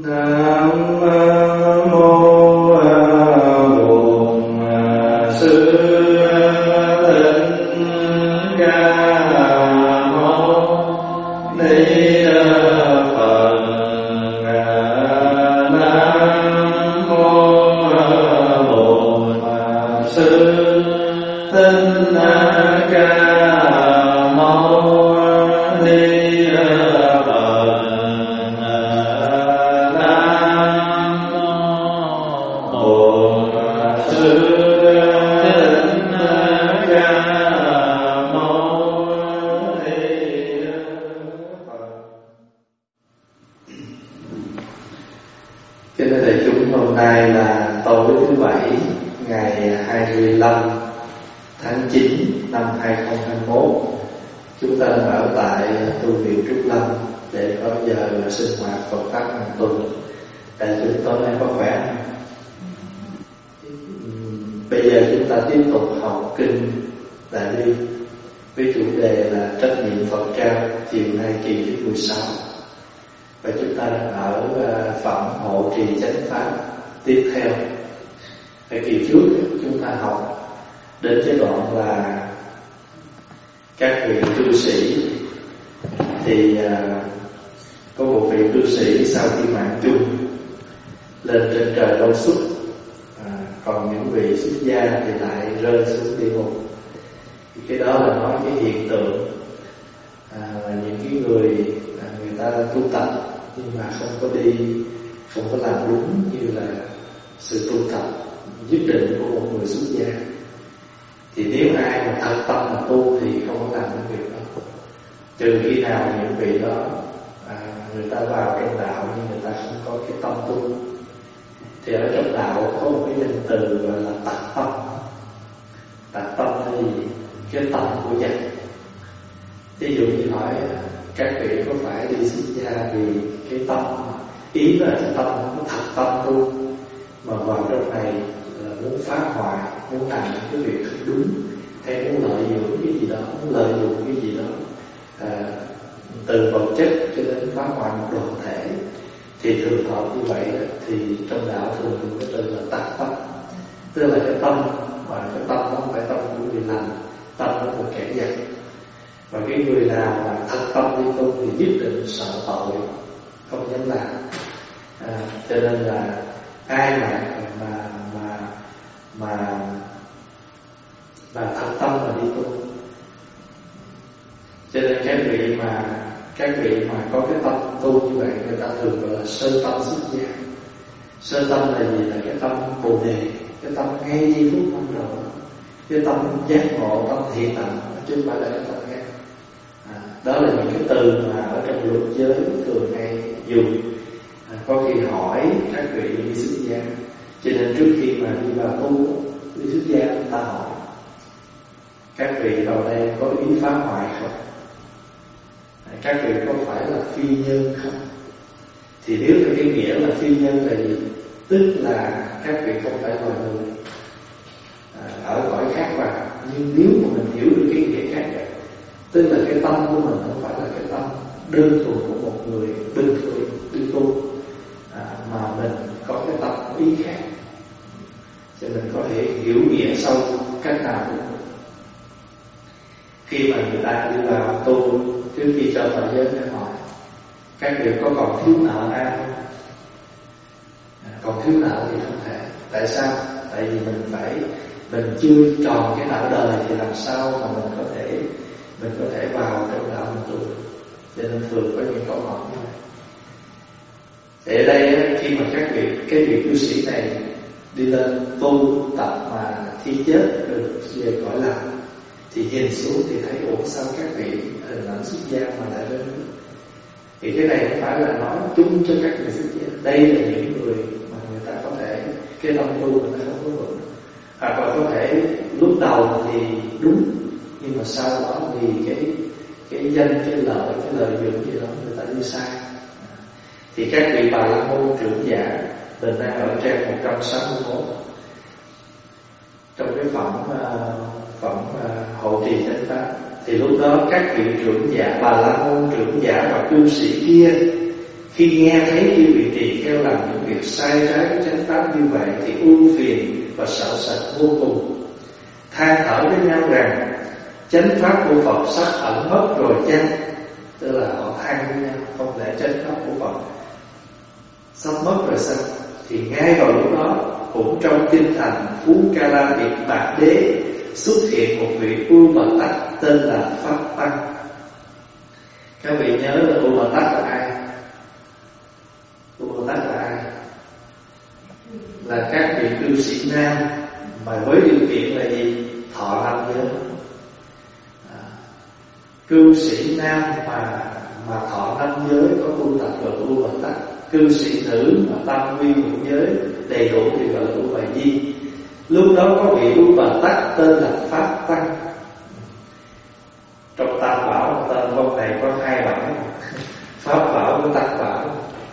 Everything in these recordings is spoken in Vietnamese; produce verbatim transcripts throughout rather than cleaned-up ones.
Nam mô Bổn Sư Thích Ca Mâu Ni Phật. Nam mô Bổn Sư Thích Ca Mâu Ni Phật. Kính thưa đại chúng, hôm nay là tối thứ bảy ngày hai mươi lăm tháng chín năm hai nghìn không trăm hai mươi mốt. Chúng ta đang ở tại tu viện Trúc Lâm để có giờ sinh hoạt Phật pháp hàng tuần. Đại chúng tối nay có khỏe không? Bây giờ chúng ta tiếp tục học kinh Đại Bi với chủ đề là trách nhiệm Phật trao, chiều nay kỳ thứ mười sáu. Và chúng ta đang ở phẩm hộ trì chánh pháp tiếp theo. Ở kỳ trước chúng ta học đến cái đoạn là các vị cư sĩ, thì có một vị cư sĩ sau khi mạng chung lên trên trời Đâu Xuất, à, còn những vị xuất gia thì lại rơi xuống địa ngục. Thì cái đó là nói cái hiện tượng à, là những cái người à, người ta tu tập nhưng mà không có đi, không có làm đúng như là sự tu tập nhất định của một người xuất gia. Thì nếu ai mà thật tâm mà tu thì không có làm những việc đó, trừ khi nào những vị đó à, người ta vào trong đạo nhưng người ta không có cái tâm tu. Thì ở trong đạo có một cái danh từ gọi là tạc tâm. Tạc tâm là gì? Cái tâm của dân. Ví dụ như hỏi các vị có phải đi xuất gia vì cái tâm, ý là cái tâm nó thật tâm tu, mà vào trong này là muốn phá hoại, muốn làm những cái việc không đúng, hay muốn lợi dụng cái gì đó, muốn lợi dụng cái gì đó à, từ vật chất cho đến phá hoại một đoàn thể, thì thường hợp như vậy thì trong đạo thường dùng cái từ là tạc tâm. Tức là cái tâm, mà cái tâm không phải tâm của người lành, tâm của một kẻ giặc. Và cái người nào mà thật tâm đi tu thì nhất định sợ tội, không dám làm. À, cho nên là ai mà mà mà mà mà thật tâm mà đi tu, cho nên các vị mà các vị mà có cái tâm tu như vậy, người ta thường gọi là sơ tâm xuất gia. Sơ tâm là gì? Là cái tâm bồ đề, cái tâm ngay giây phút ban đầu, cái tâm giác ngộ, tâm thiện tận, chứ không phải là cái tâm khác. À, đó là những cái từ mà ở trong luật giới thường hay dùng. À, có khi hỏi các vị đi xuất gia, cho nên trước khi mà đi vào tu, đi xuất gia, người ta hỏi các vị vào đây có ý phá hoại không? À, các vị có phải là phi nhân không? Thì nếu là cái nghĩa là phi nhân là gì? Tức là các vị không phải loài người à, ở cõi khác vào. Nhưng nếu mà mình hiểu được cái nghĩa khác vậy, tức là cái tâm của mình không phải là cái tâm đơn thuần của một người bình thường đi tu, à, mà mình có cái tâm ý khác, cho mình có thể hiểu nghĩa sâu cách nào cũng được. Khi mà người ta đi vào tu, trước khi cho vào giới để hỏi các vị có còn thiếu nợ ai không? À, còn thiếu nợ thì không thể. Tại sao? Tại vì mình phải mình chưa tròn cái nợ đời thì làm sao mà mình có thể mình có thể vào trong đạo mình tu. Cho nên thường có những câu hỏi như vậy. Thì ở đây khi mà các vị cái vị cư sĩ này đi lên tu tập mà thi chết được về cõi lạc, thì nhìn xuống thì thấy ủa sao các vị hình ảnh xuất gia mà lại lên nước. Thì cái này không phải là nói chung cho các người xuất gia. Đây là những người mà người ta có thể cái tâm tu người ta không có vững, hoặc là có thể lúc đầu thì đúng, nhưng mà sau đó vì cái cái danh, cái lợi, cái lợi dụng gì đó người ta đi sai. Thì các vị Bà La Môn trưởng giả mình đang ở trang một trăm sáu mươi mốt trong cái phẩm phẩm hộ trì chánh pháp. Thì lúc đó các vị trưởng giả Bà La Môn trưởng giả và cư sĩ kia Khi nghe thấy chư vị tỳ kheo làm những việc sai trái với chánh pháp như vậy thì ưu phiền và sợ sệt vô cùng, than thở với nhau rằng chánh pháp của Phật sắp ẩn mất rồi chăng. Tức là họ than với nhau, không lẽ chánh pháp của Phật sắp mất rồi sao? Thì ngay vào lúc đó, cũng trong kinh thành Phú Ca La Biệt Bạc Đế xuất hiện một vị U Bồ Tát tên là Pháp Tăng. Các vị nhớ là U Bồ Tát là ai? U Bồ Tát là ai? Là các vị cư sĩ nam, mà với điều kiện là gì? Thọ năm giới. À, cư sĩ nam mà mà thọ năm giới có tu tập gọi là U Bồ Tát. Cư sĩ nữ mà tâm quy ngũ giới đầy đủ thì gọi là U Bà Di. Lúc đó có vị U Bồ Tát tên là Pháp Tăng. Trong Tam Bảo tên con này có hai bảo, Pháp Bảo với Tăng Bảo.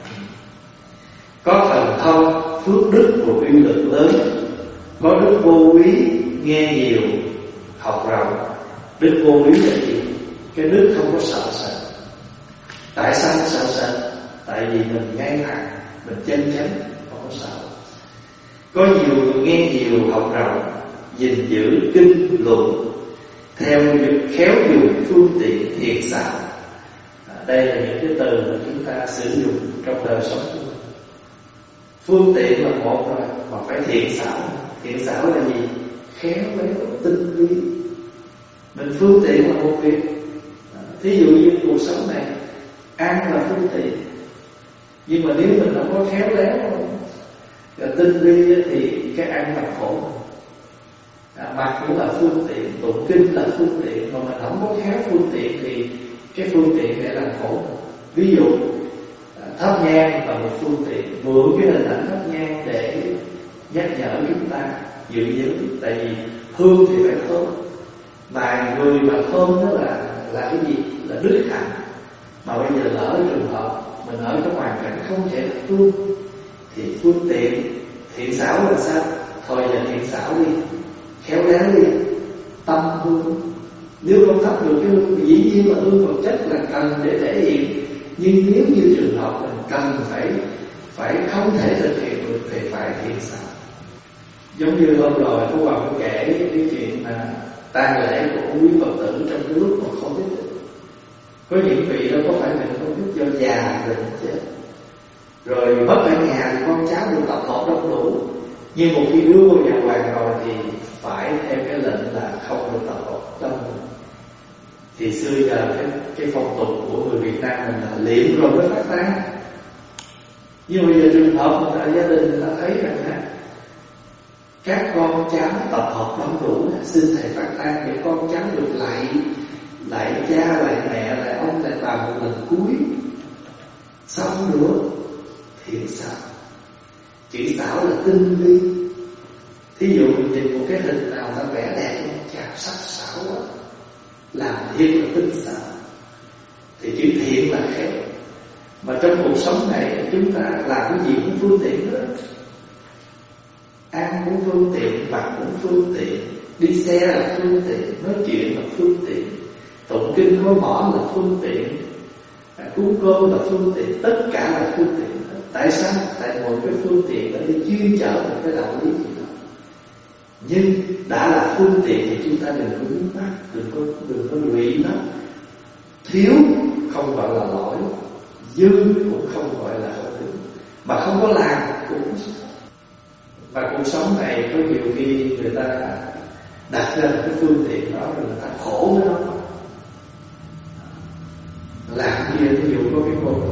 Có thần thông, phước đức và uy lực lớn, có đức vô quý, nghe nhiều, học rộng. Đức vô quý là gì? Cái đức không có sợ sệt. Tại sao không sợ sệt? Tại vì mình ngay thẳng, mình chân chánh, không có sợ. Có nhiều người nghe nhiều, học rộng, gìn giữ kinh luận, theo khéo dùng phương tiện thiện xảo. À, đây là những cái từ mà chúng ta sử dụng trong đời sống của mình. Phương tiện là một rồi, mà phải thiện xảo. Thiện xảo là gì? Khéo léo, tinh vi. Mình phương tiện là một việc. À, thí dụ như cuộc sống này, ăn là phương tiện, nhưng mà nếu mình không có khéo léo và tinh vi thì cái ăn là khổ. À, mặc cũng là phương tiện, tụng kinh là phương tiện, mà mình không có khéo phương tiện thì cái phương tiện để làm khổ. Ví dụ thắp nhang là một phương tiện, mượn cái hình ảnh thắp nhang để nhắc nhở chúng ta giữ giới. Tại vì hương thì phải thơm, mà người mà thơm đó là là cái gì? Là đức hạnh. Mà bây giờ lỡ trường hợp mình ở trong hoàn cảnh không thể thắp hương thì phương tiện thiện xảo là sao? Thôi giờ thiện xảo đi, khéo léo đi, tâm hương. Nếu không thắp được cái hương thì dĩ nhiên là hương vật chất là cần để thể hiện. Nhưng nếu như trường hợp mình cần phải phải không thể thực hiện được thì phải thiện xảo. Giống như hôm rồi Phú Hoàng kể cái chuyện là tang lễ của quý Phật tử trong cái lúc mà không biết được. Có những vị đó có phải mình không biết do già rồi chết, rồi mất ở nhà thì con cháu được tập hợp đông đủ, nhưng một khi đưa vào nhà hoàng rồi thì phải theo cái lệnh là không được tập hợp đông đủ. Thì xưa giờ cái, cái phong tục của người Việt Nam mình là liệm rồi mới phát tang. Nhưng bây giờ trường hợp mà gia đình đã thấy rằng là các con cháu tập hợp đông đủ, xin thầy phát tang để con cháu được lạy lạy cha, lạy mẹ, lạy ông, lạy bà một lần cuối, xong nữa thiện xảo. Chữ xảo là tinh vi. Thí dụ mình nhìn một cái hình nào ta vẽ đẹp, chà sắc xảo quá, làm thiệt là tinh xảo, thì chữ thiện là khéo. Mà trong cuộc sống này chúng ta làm cái gì cũng phương tiện nữa. Ăn cũng phương tiện, mặc cũng phương tiện, đi xe là phương tiện, nói chuyện là phương tiện, tụng kinh nói mỏ là phương tiện, cúng cơm là phương tiện, tất cả là phương tiện. Tại sao? Tại mỗi cái phương tiện đó đi chuyên chở một cái đạo lý gì đó. Nhưng đã là phương tiện thì chúng ta đừng có vướng mắc, đừng có đừng có lụy nó. Thiếu không gọi là lỗi, dư cũng không gọi là không đúng, mà không có làm cũng không sao. Và cuộc sống này có nhiều khi người ta đặt ra một cái phương tiện đó rồi người ta khổ với nó. Làm gì ví dụ có cái cô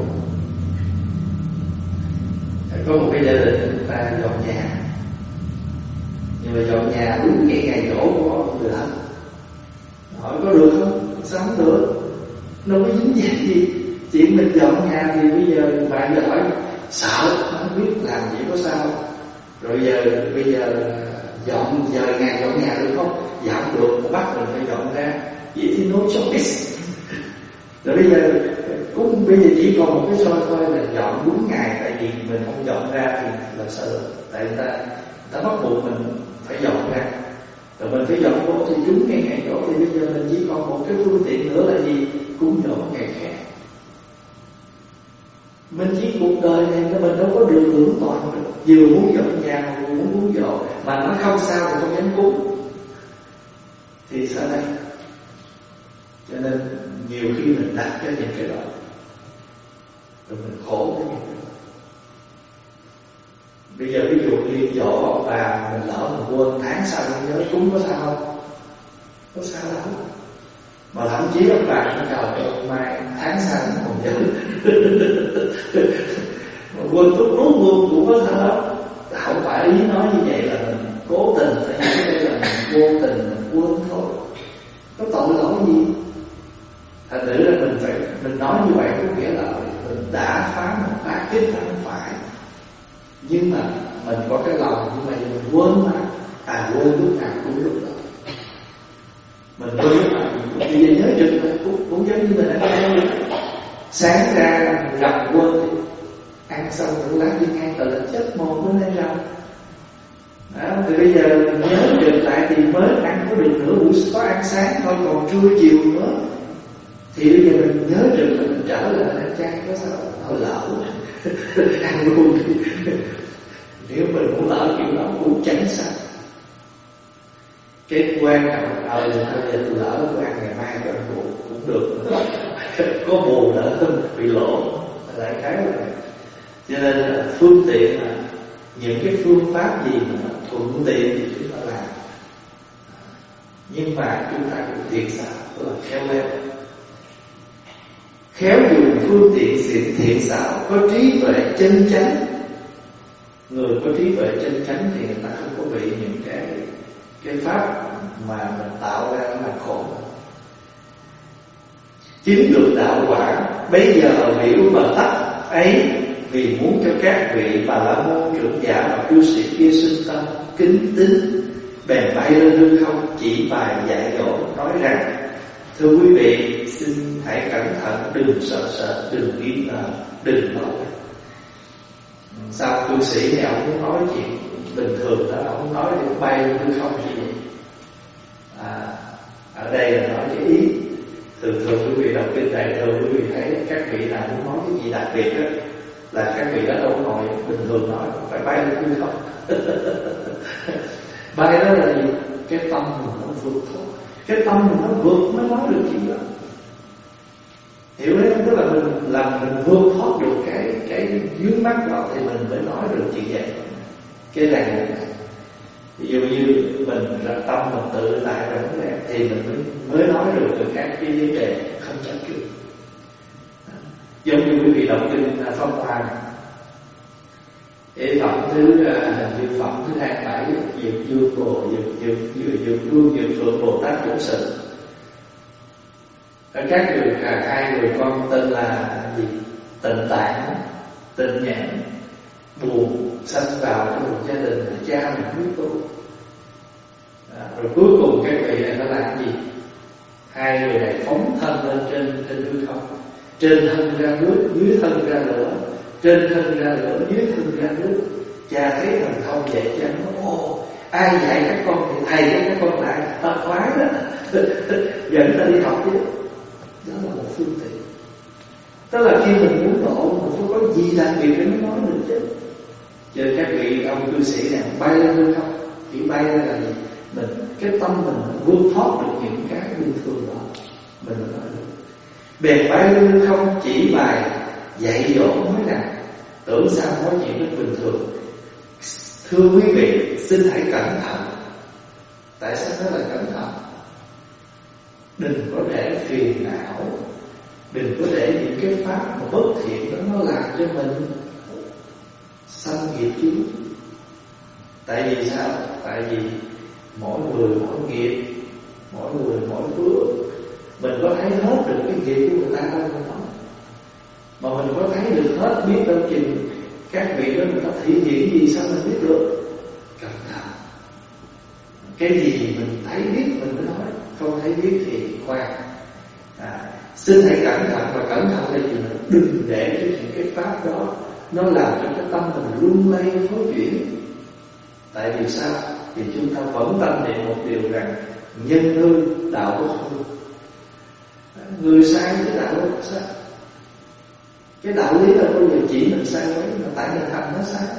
có một cái gia đình người ta dọn nhà, nhưng mà dọn nhà đúng cái ngày giỗ của người thân. Hỏi có được không? Sao không được? Nó có dính dáng gì? Chuyện mình dọn nhà thì bây giờ bạn giờ hỏi sợ, không biết làm gì có sao. Rồi giờ bây giờ dọn giờ ngày dọn nhà được không? Dạ không được, bắt mình phải dọn ra. Vậy thì no choice. Rồi bây giờ cũng bây giờ chỉ còn một cái xôi thôi là dọn đúng ngày, tại vì mình không dọn ra thì là sợ. Tại người ta người ta bắt buộc mình phải dọn ra, rồi mình phải dọn vô thì đúng cái ngày đó thì bây giờ mình chỉ còn một cái phương tiện nữa là gì? Cúng dỗ ngày khác. Mình chỉ cuộc đời này mình đâu có được hưởng toàn được. Vừa muốn dọn nhà vừa muốn muốn dọn, mà nó không sao thì không dám cúng thì sao đây? Cho nên nhiều khi mình đặt cho những cái đó rồi mình khổ với những cái đó. Bây giờ ví dụ như dỗ bà mình lỡ mình quên, tháng sau mình nhớ cúng có sao không? Có sao đâu. Mà thậm chí ông bà nó cầu cho mai tháng sau nó còn nhớ. Mà quên lúc lúc luôn cũng có sao đâu. Không phải ý nói như vậy là mình cố tình, phải như thế là mình vô tình mình quên thôi. Có tội lỗi gì? Thành thử là mình phải mình nói như vậy có nghĩa là mình đã phá một bát kích là không phải. Nhưng mà mình có cái lòng nhưng mà mình quên mà. À quên lúc nào cũng lúc đó. Mình quên lúc nào cũng bây giờ nhớ trực là cũng, cũng giống như mình đã nói. Sáng ra mình gặp quên thì ăn xong một lát viên ăn tự là chết mồm mới lên rau. Đó, thì bây giờ mình nhớ trực lại thì mới ăn có được nửa buổi có ăn sáng thôi, còn trưa chiều nữa. Thì bây giờ mình nhớ trực là mình trở lại ăn chay có sao thôi lỡ ăn luôn đi. Nếu mình muốn lỡ kiểu đó cũng chẳng sao. Cái quan trọng ờ thì thôi giờ tôi lỡ tôi ăn ngày mai tôi ăn buồn cũng được. Có buồn đỡ hơn bị lỗ lại cái là vậy. Cho nên là phương tiện là những cái phương pháp gì mà thuận tiện thì chúng ta làm, nhưng mà chúng ta cũng thiện xảo, tức là khéo léo, khéo dùng phương tiện thiện, thiện xảo, có trí tuệ chân chánh. Người có trí tuệ chân chánh thì người ta không có bị những cái cái pháp mà mình tạo ra là khổ. Chính được đạo quả bây giờ hiểu và tắt ấy, vì muốn cho các vị Bà La Môn trưởng giả và cư sĩ kia sinh tâm kính tín, bèn bay lên hư không chỉ bài dạy dỗ nói rằng: thưa quý vị, xin hãy cẩn thận, đừng sợ sợ, đừng nghi ngờ, đừng lo. Sao cư sĩ này ông muốn nói chuyện bình thường đó, ông nói thì bay lên hư không như vậy? À, ở đây là nói cái ý thường thường quý vị đọc kinh Đại Thừa, quý vị thấy các vị nào muốn nói cái gì đặc biệt đó là các vị đó đâu ngồi bình thường nói, phải bay lên hư không. Bay đó là gì? Cái tâm mình nó vượt thôi, cái tâm mình nó vượt mới nói được chuyện đó. Hiểu đấy không? Tức là mình làm mình vượt thoát được cái cái vướng mắc đó thì mình mới nói được chuyện vậy. Cái này này, ví dụ như mình ra tâm mình tự tại rồi thì mình mới, mới nói được từ các cái vấn đề không chấp trước. Giống như quý vị đọc kinh Pháp Hoa này, cái phẩm thứ hình như phẩm thứ hai mươi bảy, Diệu Dương Bồ Diệu Diệu Diệu Diệu Vương Diệu Phượng Bồ Tát Chủ Sự. Ở các người cả hai người con tên là gì? Tịnh Tạng, Tịnh Nhãn, buồn sanh vào trong một gia đình là cha mình biết tu. À, rồi cuối cùng các vị này nó làm gì? Hai người này phóng thân lên trên trên hư không, trên thân ra nước, dưới thân ra lửa, trên thân ra lửa, dưới thân ra nước. Cha thấy thần thông vậy cha nói: ồ, ai dạy các con thì thầy cho các con lại, ta khoái đó. Dẫn ta đi học chứ. Đó là một phương tiện. Tức là khi mình muốn độ, mình phải có gì đặc biệt để nó nói được chứ. Cho nên các vị ông cư sĩ này bay lên hư không, chỉ bay lên là gì? Mình cái tâm mình vượt thoát được những cái bình thường đó, mình mới nói được. Bèn bay lên hư không chỉ bài dạy dỗ nói rằng: tưởng sao nói chuyện rất bình thường. Thưa quý vị, xin hãy cẩn thận. Tại sao nói là cẩn thận? Đừng có để phiền não, đừng có để những cái pháp mà bất thiện đó nó làm cho mình sanh nghiệp chứ. Tại vì sao? Tại vì mỗi người mỗi nghiệp, mỗi người mỗi phước. Mình có thấy hết được cái nghiệp của người ta đâu mà nói. Mà mình có thấy được hết, biết đâu chừng các vị đó người ta thể hiện gì sao mình biết được. Cẩn thận. Cái gì mình thấy biết mình mới nói, không thấy biết thì khoan. À, xin hãy cẩn thận, và cẩn thận là gì? Đừng để cho những cái pháp đó nó làm cho cái tâm mình lung lay phối chuyển. Tại vì sao? Thì chúng ta vẫn tâm niệm một điều rằng nhân hư đạo bất hư. Người sai với đạo bất sai. Cái đạo lý đâu bao giờ chỉ mình sai quấy, mà tại mình hành nó sai.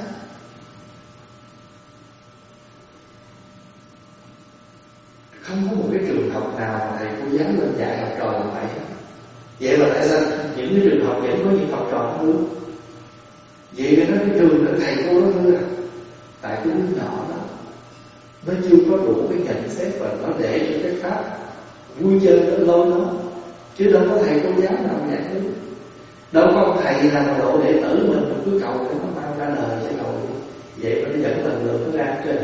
Không có một cái trường học nào mà thầy cô giáo lên dạy học trò làm vậy. Vậy mà tại sao những cái trường học vẫn có những học trò nó hư? Vậy nên cái trường đó thầy cô nó hư à? Tại cái đứa nhỏ đó nó chưa có đủ cái nhận xét và nó để cho cái pháp vui chơi nó lôi nó, chứ đâu có thầy cô giáo nào dạy nữa. Đâu có ông thầy nào mà độ đệ tử mình mà cứ cầu để nó mau ra đời chứ cầu vậy mà nó dẫn lần lượt nó ra trên.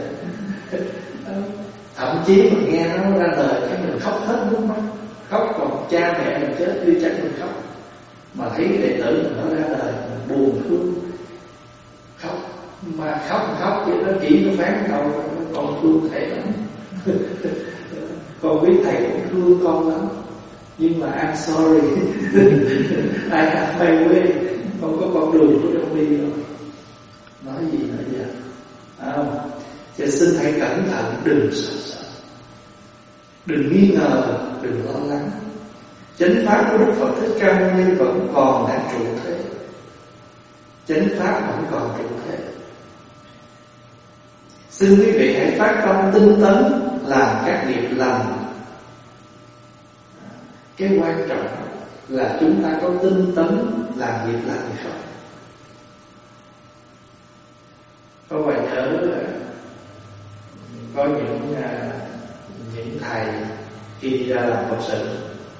Thậm chí mà nghe nó ra đời cái mình khóc hết nước mắt, khóc còn cha mẹ mình chết đi chẳng mình khóc, mà thấy cái đệ tử mình nó ra đời mình buồn thương khóc, mà khóc khóc vậy nó chỉ nó phán đầu con thương thầy lắm. Con biết thầy cũng thương con lắm, nhưng mà I'm sorry, I have my way, không có con đường của trong đi rồi. Nói gì nữa vậy? À, không? Cho xin hãy cẩn thận, đừng sợ sợ, đừng nghi ngờ, đừng lo lắng. Chánh pháp của Đức Phật Thích Ca Mâu Ni vẫn còn đang trụ thế, chánh pháp vẫn còn trụ thế. Xin quý vị hãy phát tâm tinh tấn làm các nghiệp lành. Cái quan trọng là chúng ta có tinh tấn làm nghiệp lành hay không. Có bài nhớ là có những những thầy khi đi ra làm Phật sự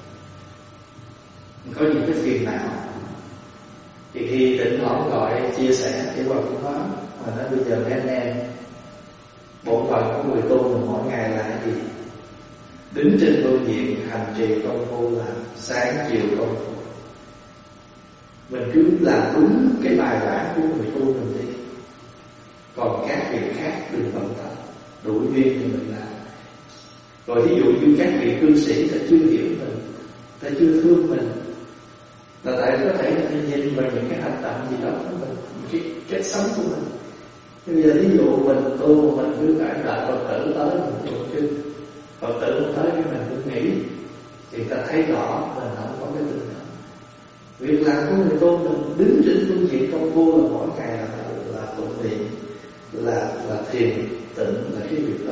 có những cái phiền não, thì khi tỉnh thoảng gọi chia sẻ thì qua cũng nói, mà nói bây giờ mấy anh em bổn phận của người tu mình mỗi ngày là cái gì? Đứng trên phương diện hành trì công phu là sáng chiều công phu. Mình cứ làm đúng cái bài bản của người tu mình đi, còn các việc khác đừng bận tâm, đủ duyên thì mình làm. Rồi ví dụ như các vị cư sĩ ta chưa hiểu mình, ta chưa thương mình, là tại có thể là nhìn vào những cái hành động gì đó của mình, cái cách sống của mình. Bây giờ ví dụ mình tu, mình cứ phải đợi Phật tử tới mình tụng kinh, Phật tử tới cái mình cứ nghĩ, thì ta thấy rõ mình không có cái tinh thần. Việc làm của người tu mình đứng trên phương diện công phu là mỗi ngày là là tụng niệm, là là thiền tịnh, là cái việc đó.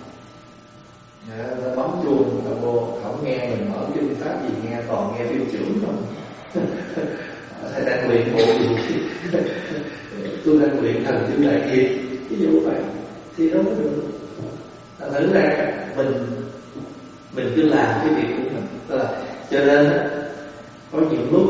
Nó bấm chuông ta vô, không nghe mình mở kinh pháp gì, nghe toàn nghe tiêu trưởng không. Thầy đang luyện bộ gì? Tôi đang luyện thần chữ đại kiệt, ví dụ vậy thì đâu có được. Thử ra mình mình cứ làm cái việc của mình, tức là cho nên có những lúc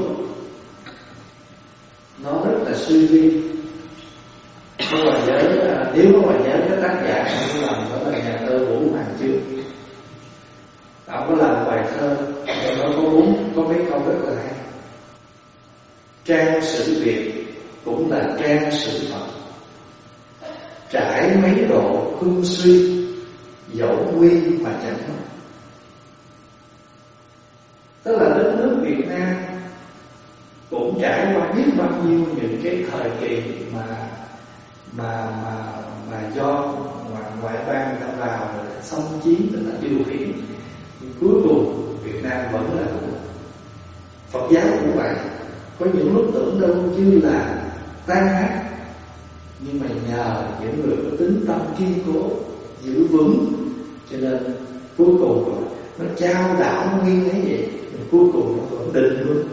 nó rất là suy vi. Có bài nhớ, nếu có bài nhớ cái tác giả không có làm đó là nhà thơ Vũ Hoàng Chương. Ông có làm bài thơ, trong đó có bốn có mấy câu rất là hay. Trang sử Việt cũng là trang sử Phật, trải mấy độ hưng suy, dẫu nguy mà chẳng mất. Tức là đất nước Việt Nam cũng trải qua biết bao nhiêu những cái thời kỳ mà mà mà mà do ngoại ngoại bang người ta vào rồi xâm chiếm, người ta điều khiển, cuối cùng Việt Nam vẫn là của Phật giáo cũng vậy. Có những lúc tưởng đâu như là tan nát, nhưng mà nhờ những người có tính tâm kiên cố, giữ vững, cho nên cuối cùng nó trao đảo nó nghiêng thế vậy, cuối cùng nó vẫn định luôn.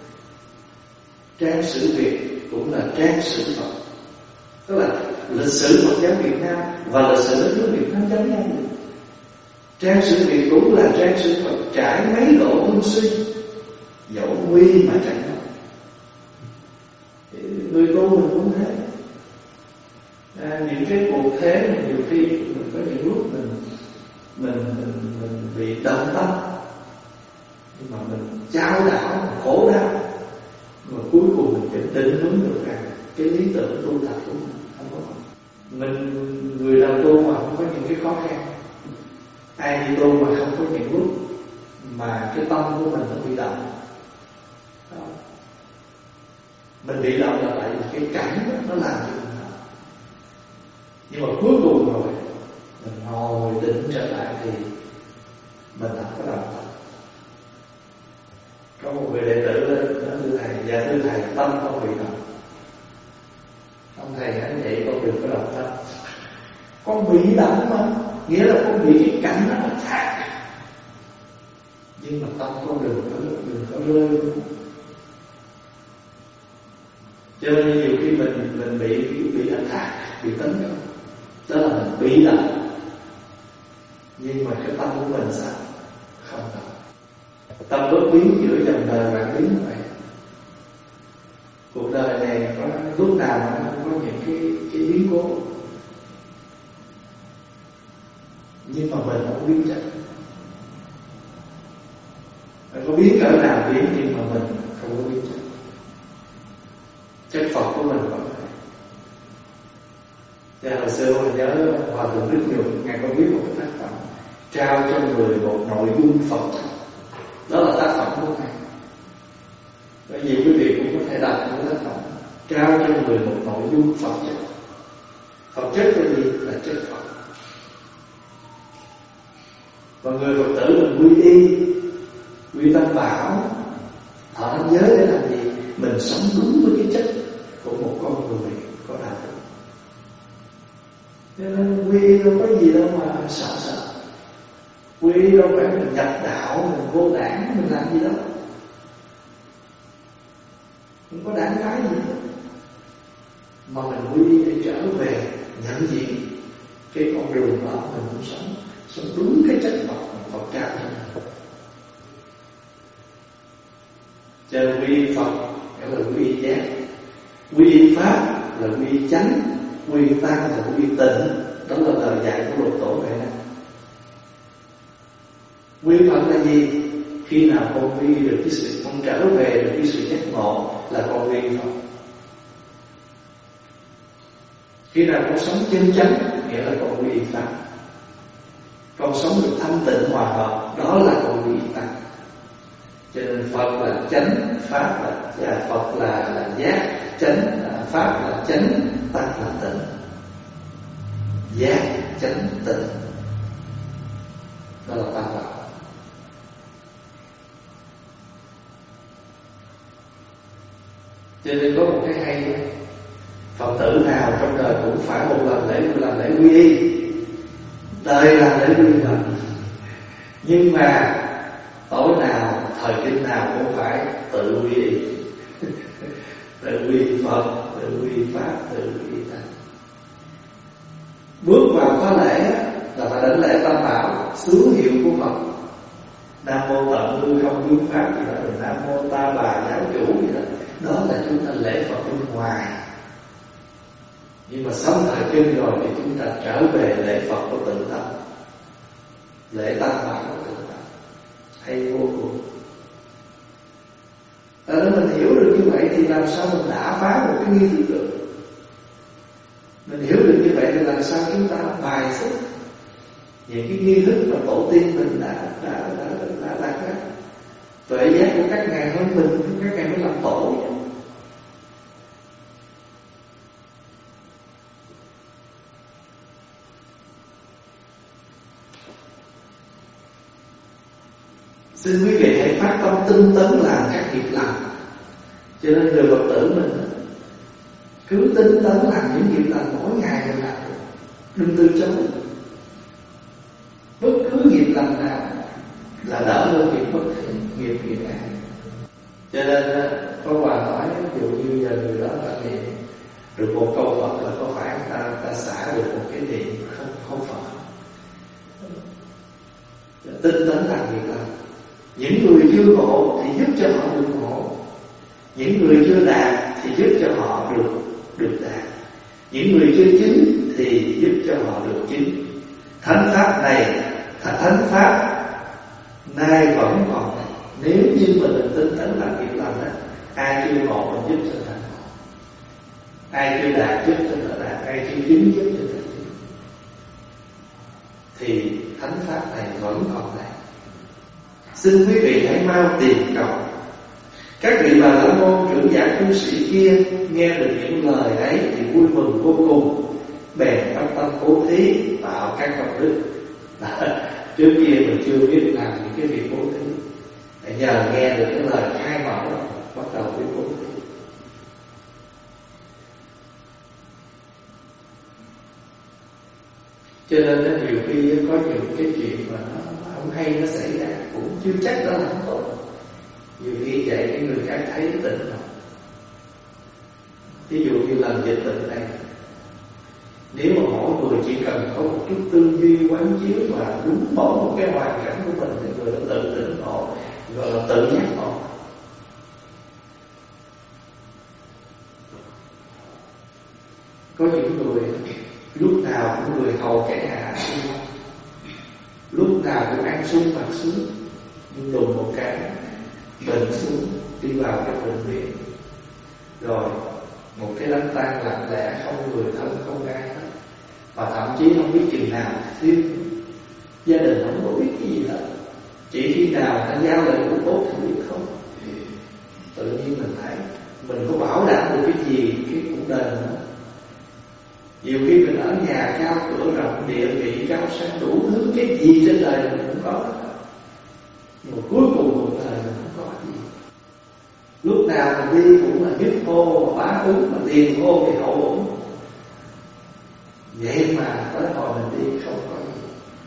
Trang sử Việt cũng là trang sử Phật, tức là lịch sử Phật giáo Việt Nam và lịch sử đất nước Việt Nam giống nhau. Trang sử Việt cũng là trang sử Phật, trải mấy độ hưng suy, dẫu nguy mà chẳng mất. Người tu mình cũng thế. À, những cái cuộc thế nhiều khi mình có những lúc mình mình mình, mình bị động tâm, nhưng mà mình chao đảo, mình khổ đau, mà cuối cùng mình vẫn định hướng được rằng cái lý tưởng tu tập của mình không có. Mình người nào tu mà không có những cái khó khăn, ai đi tu mà không có những lúc mà cái tâm của mình nó bị động. Đó. Mình bị động là tại vì cái cảnh đó, nó làm cho mình động. Nhưng mà cuối cùng rồi mình ngồi định trở lại thì mình không có động. Có một người đệ tử lên nói thưa thầy, dạ thưa thầy, tâm con bị động. Ông thầy nói vậy con đừng có động tâm. Con bị động mà, nghĩa là con bị cái cảnh nó ác, nhưng mà tâm con đừng có đừng có rơi. Cho nên nhiều khi mình mình bị bị attack, bị tấn công, đó là mình bị động. Nhưng mà cái tâm của mình sao? Không động. Tâm bất biến giữa dòng đời vạn biến như vậy. Cuộc đời này có lúc nào mà nó không có những cái cái biến cố, nhưng mà mình không biết chắc. Mình có biết cỡ nào biến, nhưng mà mình không có biết chắc. Chất Phật của mình vẫn vậy. Và hồi xưa mình nhớ Hòa Thượng Đức Nhược, Ngài có viết một cái tác phẩm trao cho người một nội dung Phật. Đó là tác phẩm của Ngài. Bởi vì quý vị cũng có thể đọc một tác phẩm trao cho người một nội dung Phật chất. Phật chất là gì? Là chất Phật. Và người Phật tử mình quy y, quy tâm bảo, thọ năm giới để làm gì? Mình sống đúng với cái chất của một con người có đạo đức. Cho nên quy y đâu có gì đâu mà sợ sợ. Quy y đâu phải mình nhập đạo, mình vô đảng, mình làm gì đâu. Không có đảng phái gì đâu. Mà mình quy y để trở về nhận diện cái con đường đó mình cũng sống, sống đúng cái chất Phật mà Phật trao cho mình. Cho nên quy y Phật nghĩa là quy y giác, quy y Pháp là quy y chánh, quy y Tăng là quy y tịnh. Đó là lời dạy của Lục Tổ vậy nè. Quy Phật là gì? Khi nào con quy y được cái sự, con trở về được cái sự giác ngộ là con quy y Phật. Khi nào con sống chân chánh nghĩa là con quy y Pháp. Con sống được thanh tịnh hòa hợp, đó là con quy y Tăng. Cho nên Phật là chánh, Pháp là và Phật là, là giác, chánh là Pháp là chánh, Tăng là tịnh. Giác, chánh, tịnh, đó là Tam Bảo. Cho nên có một cái hay, Phật tử nào trong đời cũng phải một lần lễ làm lễ quy y. Đời làm lễ quy y mà. Nhưng mà tối nào, thời kinh nào cũng phải tự quy y. Tự quy y Phật, tự quy y Pháp, tự quy y Tăng. Bước vào khóa lễ là phải đánh lễ Tam Bảo, xứ hiệu của Phật. Nam mô Tận Hư Không Biến Pháp gì đó, rồi Nam mô Ta Bà Giáo Chủ gì đó. Đó là chúng ta lễ Phật bên ngoài. Nhưng mà xong thời kinh rồi thì chúng ta trở về lễ Phật của tự tâm, lễ Tam Bảo của tự tâm. Hay vô cùng. Nếu mình hiểu được như vậy thì làm sao mình đã phá một cái nghi thức được. Mình hiểu được như vậy thì làm sao chúng ta bài xích những cái nghi thức mà tổ tiên mình đã đã đã đã đặt ra. Tuệ giác của các ngài hơn mình, các ngài mới làm tổ. Xin quý vị hãy phát tâm tinh tấn làm các việc lành. Cho nên người Phật tử mình cứ tinh tấn làm những việc lành mỗi ngày mình làm, đừng từ chối. Bất cứ nghiệp lành nào là đỡ hơn việc bất thiện, nghiệp nghiệp ác. Cho nên có Hòa nói, ví dụ như giờ người đó ta niệm được một câu Phật là có phải ta ta xả được một cái niệm không không Phật. Tinh tấn làm việc lành. Những người chưa ngộ thì giúp cho họ được ngộ, những người chưa đạt thì giúp cho họ được được đạt, những người chưa chứng thì giúp cho họ được chứng. Thánh pháp này, thánh pháp nay vẫn còn này. Nếu như mình tinh tấn làm việc lành đó, ai chưa ngộ mình giúp cho thành ngộ, ai chưa đạt giúp cho nó đạt, ai chưa chứng giúp cho nó chứng. Thì thánh pháp này vẫn còn này. Xin quý vị hãy mau tìm cầu. Các vị bà la môn trưởng giả cư sĩ kia nghe được những lời ấy thì vui mừng vô cùng, bèn phát tâm bố thí tạo các công đức. Trước kia mình chưa biết làm những cái việc bố thí, nhờ nghe được cái lời khai mở bắt đầu biết bố thí. Cho nên nó nhiều khi có những cái chuyện mà nó không hay nó xảy ra cũng chưa chắc đó là không tốt. Nhiều khi dạy cái người khác thấy tỉnh rồi. Ví dụ như lần dịch bệnh này, nếu mà mỗi người chỉ cần có một chút tư duy quán chiếu và đúng mỗi một cái hoàn cảnh của mình thì người đã tự tỉnh ngộ, gọi là tự giác ngộ. Có những người lúc nào cũng người hầu kẻ hạ, lúc nào cũng ăn sung mặc sướng, nhưng đùng một cái bệnh xuống, đi vào cái bệnh viện, rồi một cái đám tang lặng lẽ, không người thân không ai hết, và thậm chí không biết chừng nào thiếu, gia đình không có biết cái gì hết, chỉ khi nào ta giao lại của tốt thì biết không. Tự nhiên mình thấy mình có bảo đảm được cái gì cái cuộc đời nữa. Nhiều khi mình ở nhà cao cửa rộng, địa vị cao sang, đủ thứ cái gì trên đời mình cũng có, nhưng mà cuối cùng cuộc đời mình không có gì. Lúc nào mình đi cũng là nhất hô mà bá ứng, mà tiền hô thì hậu ủng. Vậy mà tới hồi mình đi không có gì.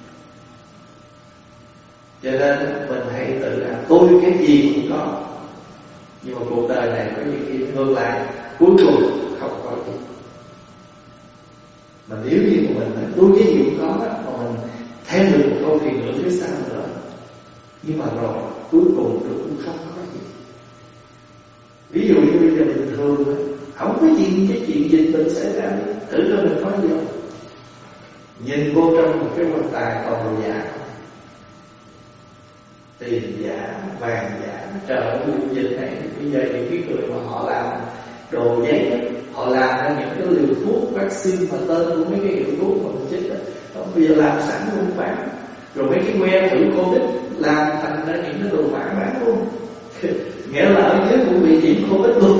Cho nên mình hãy tự làm tôi cái gì cũng có. Nhưng mà cuộc đời này có những khi ngược lại, cuối cùng không có gì. Mà nếu như mà mình nói tôi cái gì cũng có, mà mình thêm được một câu thì nữa phía sau nữa, nhưng mà rồi cuối cùng cũng không có gì. Ví dụ như bây giờ bình thường không có gì, cái chuyện dịch bệnh xảy ra, thử cho mình có gì không? Nhìn vô trong một cái quan tài toàn đồ giả, tiền giả, vàng giả. Trời ơi, dịch này bây giờ những cái người mà họ làm đồ giấy, họ làm ra những cái liều thuốc vaccine mà tên của mấy cái liều thuốc mà mình chích đó, bây giờ làm sẵn luôn bán. Rồi mấy cái que thử Covid làm thành ra những cái đồ phản bán luôn. Nghĩa là ở dưới cũng bị nhiễm Covid luôn.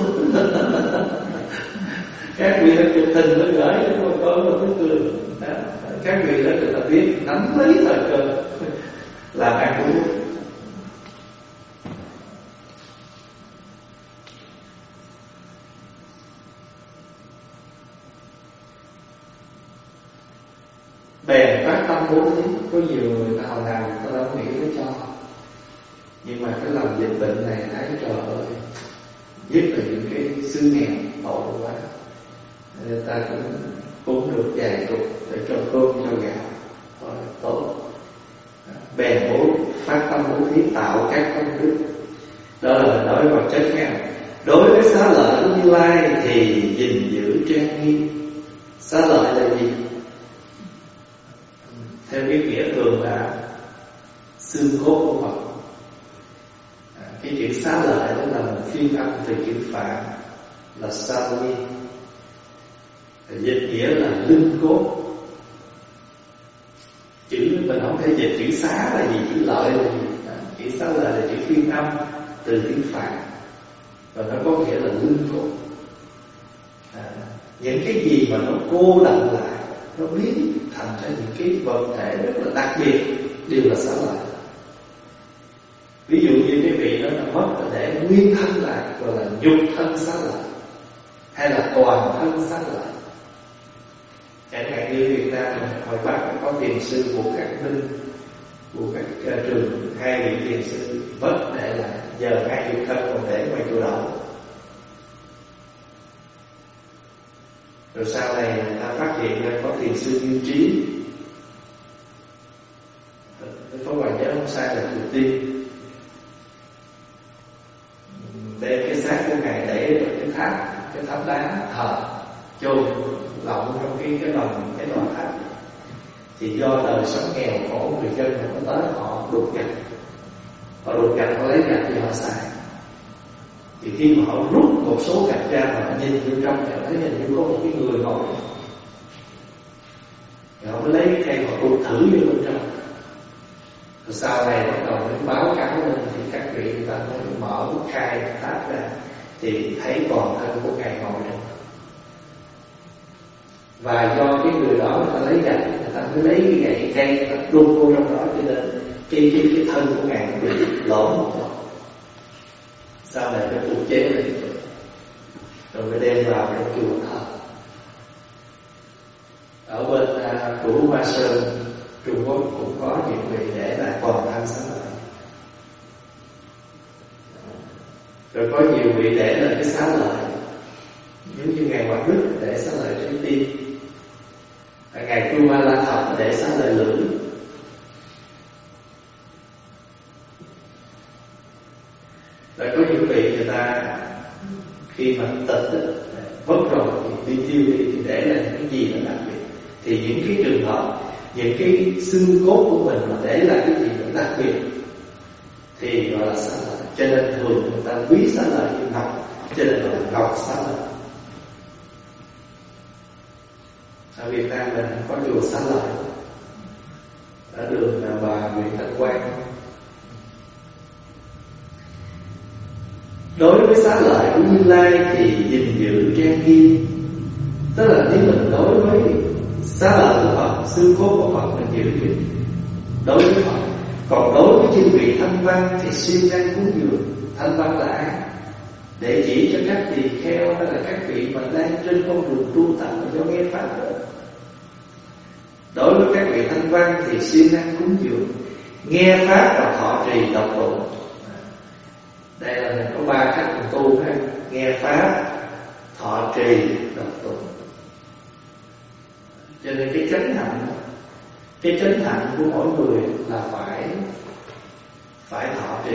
Các vị đã chụp hình nó gửi cho con con nó mới cười. Các vị đã được là biết nắm lấy thời cơ làm ăn uống. Bèn phát tâm bố thí. Có nhiều người ta hồi nào ta đâu nghĩ tới cho, nhưng mà cái lòng dịch bệnh này thấy trời ơi, nhất là những cái xứ nghèo tội quá, người ta cũng cũng được vài cục để cho cơm cho gạo thôi tốt. Bèn bố phát tâm bố thí tạo các công đức. Đó là nói vật chất nha. Đối với xá lợi của Như Lai thì gìn giữ trang nghiêm. Xá lợi là gì? Theo cái nghĩa thường là xương cốt của Phật. À, cái chữ xá lợi đó là một phiên âm từ chữ Phạn là Sali, dịch nghĩa là linh cốt. Chữ mình không thể dịch chữ xá là gì, chữ lợi là gì. À, chữ xá lợi là chữ phiên âm từ tiếng Phạn, và nó có nghĩa là linh cốt. À, những cái gì mà nó cô đọng lại, nó biến thành ra những cái vật thể rất là đặc biệt đều là xá lợi. Ví dụ như cái vị đó là mất là để nguyên thân lại, gọi là nhục thân xá lợi, hay là toàn thân xá lợi. Chẳng hạn như Việt Nam hồi Bắc có thiền sư Vũ Khắc Minh, Vũ Khắc uh, Trường, hai vị thiền sư mất để lại, giờ hai nhục thân còn để ngoài chùa Đậu. Rồi sau này người ta phát hiện ra có thiền sư Như Trí, có bài nhớ không sai là Triều Tiên, đem cái xác của ngài để vào cái tháp, cái tháp đá thờ, chôn lộng trong cái cái lòng cái tòa tháp. Thì do đời sống nghèo khổ, người dân không có tới, họ đục gạch, họ đục gạch, họ lấy gạch thì họ xài. Thì khi mà họ rút một số gạch ra và họ nhìn vô trong, họ thấy hình như có một cái người ngồi, họ mới lấy cái cây họ đục thử vô bên trong. Rồi sau này bắt đầu mới báo cáo lên, thì các vị người ta mới mở bức khai tháp ra, thì thấy toàn thân của ngài ngồi trong. Và do cái người đó người ta lấy gạch, người ta mới lấy cái gậy cây người ta đun vô trong đó, cho nên cái cái cái thân của ngài bị lỗ một phần. Sau này mới phục chế lên, rồi mới đem vào trong chùa thờ. Ở bên uh, của Hoa Sơn Trung Quốc cũng có những vị để lại toàn thân xá lợi. Rồi có nhiều vị để lại cái xá lợi, giống như ngài Hoàng Đức để xá lợi trái tim, ngài Tu Ma La Thập để xá lợi lưỡi. Rồi có những vị người ta khi mà tịch vất rồi thì đi tiêu đi thì để lại những cái gì nó đặc biệt. Thì những cái trường hợp, những cái xương cốt của mình mà để lại cái gì nó đặc biệt thì gọi là xá lợi. Cho nên thường người ta quý xá lợi như ngọc, cho nên gọi là ngọc xá lợi. Ở Việt Nam mình có chùa xá lợi ở đường Bà huyện Thanh Quang. Đối với xá lợi của Như Lai thì gìn giữ trang nghiêm. Tức là nếu mình đối với xá lợi của Phật, xương cốt của Phật mình giữ gìn đối với Phật. Còn đối với chư vị thanh văn thì siêng năng cúng dường. Thanh văn là ai? Để chỉ cho các tỳ kheo hay là các vị mà đang trên con đường tu tập mà do nghe pháp đó. Đối với các vị thanh văn thì siêng năng cúng dường, nghe pháp và thọ trì đọc tụng. Đây là mình có ba cách mình tu ha: nghe pháp, thọ trì, đọc tụng. Cho nên cái chánh hạnh, cái chánh hạnh của mỗi người là phải phải thọ trì.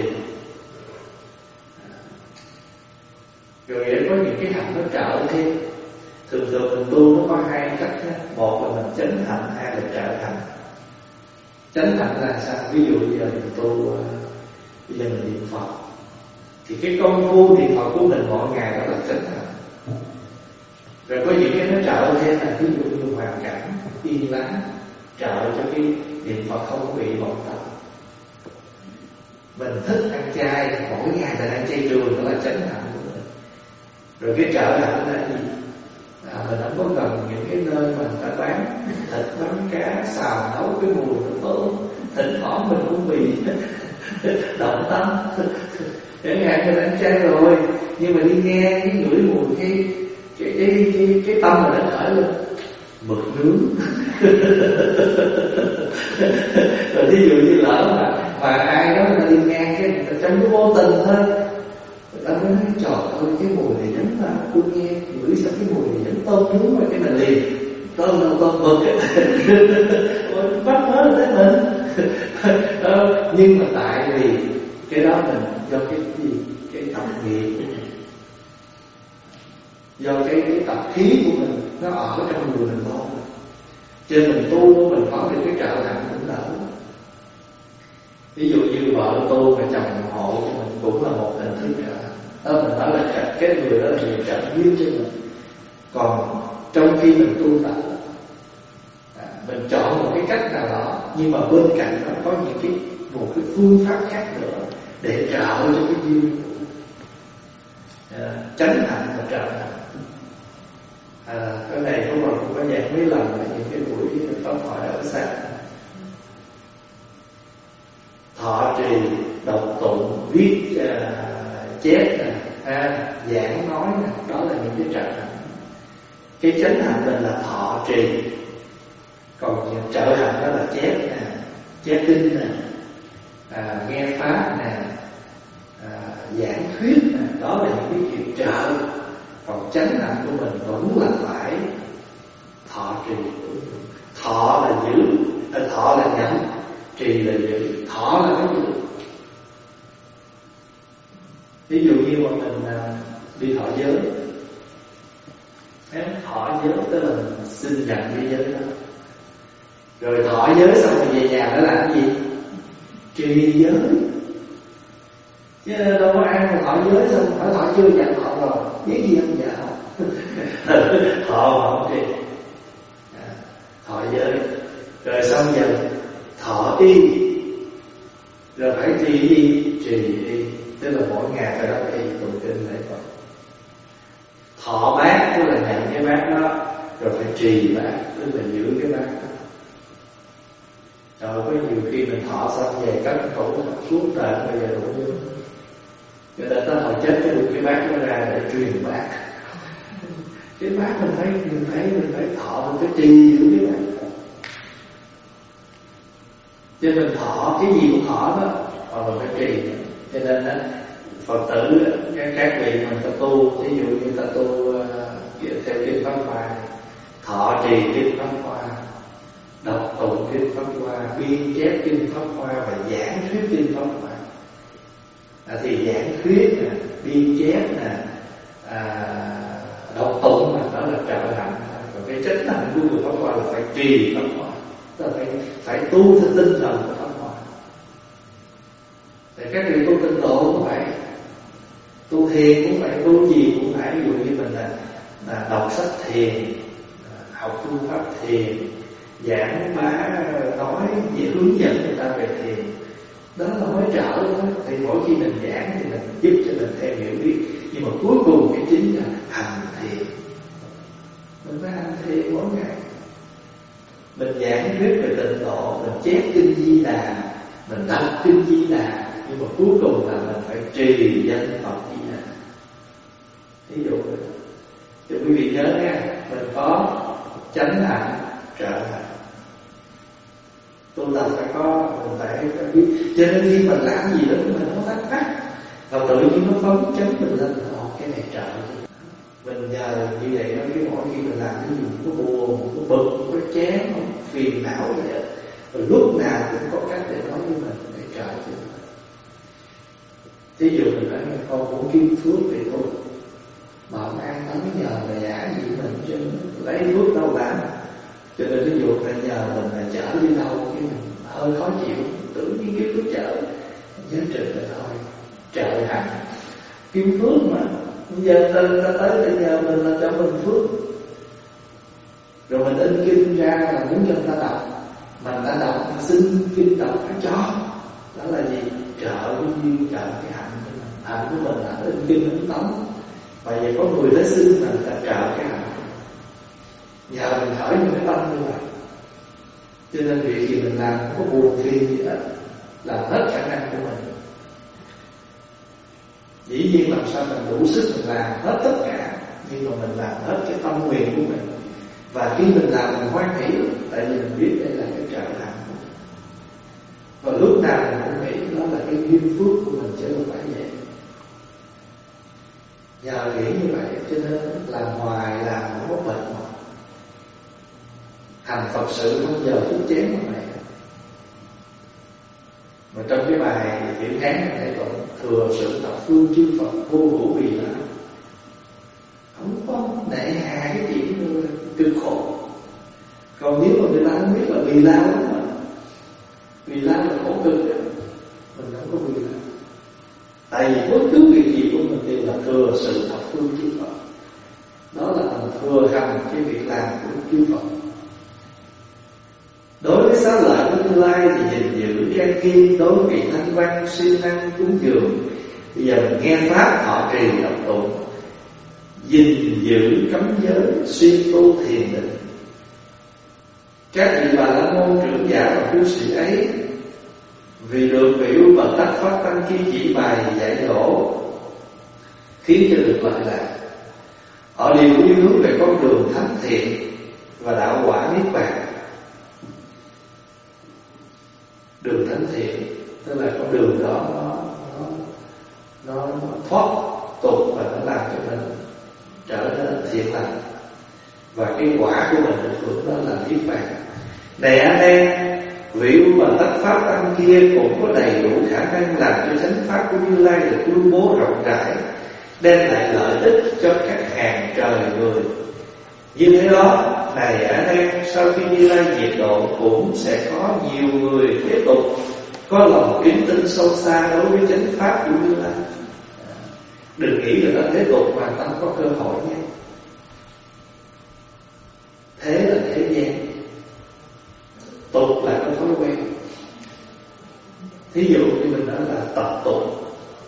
Rồi có những cái hạnh nó trợ thêm. Thường thường mình tu nó có hai cách đó. Một là mình chánh hạnh, hai là trợ hạnh. Chánh hạnh là sao? Ví dụ bây giờ mình tu, bây giờ mình niệm Phật thì cái công phu niệm Phật của mình mỗi ngày đó là chánh hạnh. Rồi có những cái nó trợ thêm là ví dụ như hoàn cảnh yên lắng, trợ cho cái niệm Phật không có bị vọng tập. Mình thích ăn chay, mỗi ngày là ăn chay trường, đó là chánh hạnh của mình. Rồi cái trợ hạnh là gì? À, mình không có gần những cái nơi mà người ta bán thịt, bán cá, xào nấu cái mùi nó thơm. Thỉnh thoảng mình cũng bị động tâm. Chẳng hạn mình ăn chay rồi, nhưng mà đi nghe cái ngửi mùi cái cái cái cái, cái tâm mình nó khởi lên mực nướng. Rồi ví dụ như lỡ mà mà ai đó người ta đi ngang cái người ta trong cái vô tình thôi, người ta mới nói trời ơi cái mùi này giống là tôi nghe ngửi sao cái mùi này giống tôm nướng, mà cái mình liền tôm đâu tôm mực bắt nó tới mình. Nhưng mà tại vì cái đó mình do cái gì, cái tập nghiệp của mình, do cái, cái tập khí của mình nó ở trong người mình thôi. Cho nên mình tu mình có được cái trợ hạnh cũng đỡ. Ví dụ như vợ tu mà chồng hộ cho mình cũng là một hình thức trợ hạnh. Đó mình nói là cái người đó là người trợ duyên cho mình. Còn trong khi mình tu tập, à, mình chọn một cái cách nào đó, nhưng mà bên cạnh nó có những cái một cái phương pháp khác nữa để trợ cho cái duyên. À, chánh hạnh và trợ hạnh. À, cái này có còn cũng có giảng mấy lần là những cái buổi pháp thoại ở xa. Thọ trì, đọc tụng, viết, uh, chép nè, à, giảng nói nè, đó là những cái trợ hạnh. Cái chánh hạnh mình là thọ trì, còn những trợ hạnh đó là chép nè, chép kinh nè, à, nghe pháp nè, à, giảng thuyết nè, đó là những cái chuyện trợ. Còn chánh hạnh của mình vẫn là phải thọ trì. Thọ là giữ, thọ là nhẫn, trì là giữ. Thọ là cái gì? Ví dụ như mà mình đi thọ giới, thọ giới tức là mình xin nhận cái giới đó. Rồi thọ giới xong rồi về nhà nó làm cái gì? Trì giới. Chứ đâu có ai mà thọ giới xong phải thọ chưa nhận thọ rồi, biết gì không dạ không? Thọ mà không trì. Thọ giới. Rồi xong giờ thọ y. Rồi phải trì y, trì y. Tức là mỗi ngày phải đọc y tụng kinh lễ Phật. Thọ bát tức là nhận cái bát đó. Rồi phải trì bát tức là giữ cái bát đó. Rồi có nhiều khi mình thọ xong về cất tủ suốt đời bây giờ đủ như người ta tới hồi chết cái được cái bát nó ra để truyền bát. Cái bát mình thấy mình thấy mình phải thọ mình phải trì giữ cái bát. Cho nên thọ cái gì cũng thọ đó mà mình phải trì. Cho nên đó, Phật tử các, các vị mình ta tu, ví dụ như ta tu uh, theo kinh Pháp Hoa, thọ trì kinh Pháp Hoa, đọc tụng kinh Pháp Hoa, biên chép kinh Pháp Hoa và giảng thuyết kinh Pháp Hoa. À, thì giảng thuyết nè, biên chép nè, à, đọc tụng mà đó là trợ hạnh. Còn cái trách nhiệm của người Pháp Hoa là phải trì Pháp Hoa, tức là phải phải tu theo tinh thần của Pháp Hoa. Thì các vị tu tịnh độ cũng vậy, tu thiền cũng vậy, tu gì cũng phải. Ví dụ như mình là, là đọc sách thiền, học phương pháp thiền, giảng bá nói về hướng dẫn người ta về thiền, đó là mới trợ thôi. Thì mỗi khi mình giảng thì mình giúp cho mình thêm hiểu biết, nhưng mà cuối cùng cái chính là hành thiền. Mình phải hành thiền mỗi ngày. Mình giảng thuyết về tịnh độ, mình chép kinh Di Đà, mình đọc kinh Di Đà, nhưng mà cuối cùng là mình phải trì danh Phật Di Đà. Ví dụ vậy. Thì quý vị nhớ nha, mình có chánh hạnh, trợ hạnh. Tu tập phải có, mình phải, phải biết. Cho nên khi mình làm gì đó mình không thắc mắc, và tự nhiên nó phấn chấn mình lên, ồ cái này trợ. Mình nhờ như vậy đó, cái mỗi khi mình làm cái gì có buồn, có bực, có chán, có phiền não vậy đó, rồi lúc nào cũng có cách để nói với mình để trợ cho mình. Ví dụ mình nói là con muốn kiếm phước thì thôi, mà ông ăn nói nhờ là giả gì mình chứ lấy phước đâu làm. Cho nên ví dụ là nhờ mình là chở đi đâu cái mình hơi khó chịu, tự nhiên cái phước chở nhớ trình là thôi trợ hạnh kiếm phước mà. Bây giờ ta, ta tới để nhờ mình là cho mình phước, rồi mình in kinh ra là muốn cho người ta đọc, mình đã đọc xin kinh đọc phải cho. Đó là gì? Trợ cái duyên, trợ cái hạnh của mình. Hạnh của mình là in kinh ấn tống, và giờ có người tới xin mình ta trợ cái hạnh. Nhờ mình khởi những cái tâm như vậy. Cho nên việc gì mình làm không có buồn phiền gì hết, làm hết khả năng của mình. Dĩ nhiên làm sao mình đủ sức mình làm hết tất cả, nhưng mà mình làm hết cái tâm nguyện của mình. Và khi mình làm mình hoan hỷ, tại vì mình biết đây là cái trợ hạnh của mình. Và lúc nào mình cũng nghĩ đó là cái duyên phước của mình, chứ không phải vậy. Nhờ nghĩ như vậy cho nên làm hoài làm không có mệt mỏi. Hành Phật sự không giờ phút chén mà này. Mà trong cái bài chữ Hán này thấy còn thừa sự thập phương chư Phật vô hữu vì là không có nể hà cái chuyện cực khổ. Còn nếu mà người ta không biết là vì lao lắm mà, vì lao là khổ cực đó, mình không có vì lao. Tại vì bất cứ việc gì của mình đều là thừa sự thập phương chư Phật. Đó là mình thừa hành cái việc làm của chư Phật. Đối với xá lợi của Như Lai thì gìn giữ trang nghiêm, đối với vị thanh văn siêng năng cúng dường. Bây giờ mình nghe pháp thọ trì đọc tụng, gìn giữ cấm giới, xuyên tu thiền định. Các vị Bà La Môn trưởng giả và cư sĩ ấy vì được vị Bồ Tát Pháp Tăng Chi chỉ bài dạy dỗ, khiến cho được lợi lạc. Họ đều đi hướng về con đường thánh thiện và đạo quả niết bàn. Đường thánh thiện tức là con đường đó nó nó, nó thoát tục và nó làm cho mình trở nên thiện lành, và cái quả của mình được hưởng đó là niết bàn. Này anh em, vị Bồ Tát Pháp Tăng kia cũng có đầy đủ khả năng làm cho chánh pháp của Như Lai được tuyên bố rộng rãi, đem lại lợi ích cho các hàng trời người. Như thế đó, này anh em, sau khi Như Lai diệt độ cũng sẽ có nhiều người tiếp tục có lòng kính tin sâu xa đối với chánh pháp của Như Lai. Đừng nghĩ là ta thế tục mà ta có cơ hội nha. Thế là thế gian, tục là cái thói quen. Thí dụ như mình nói là tập tục.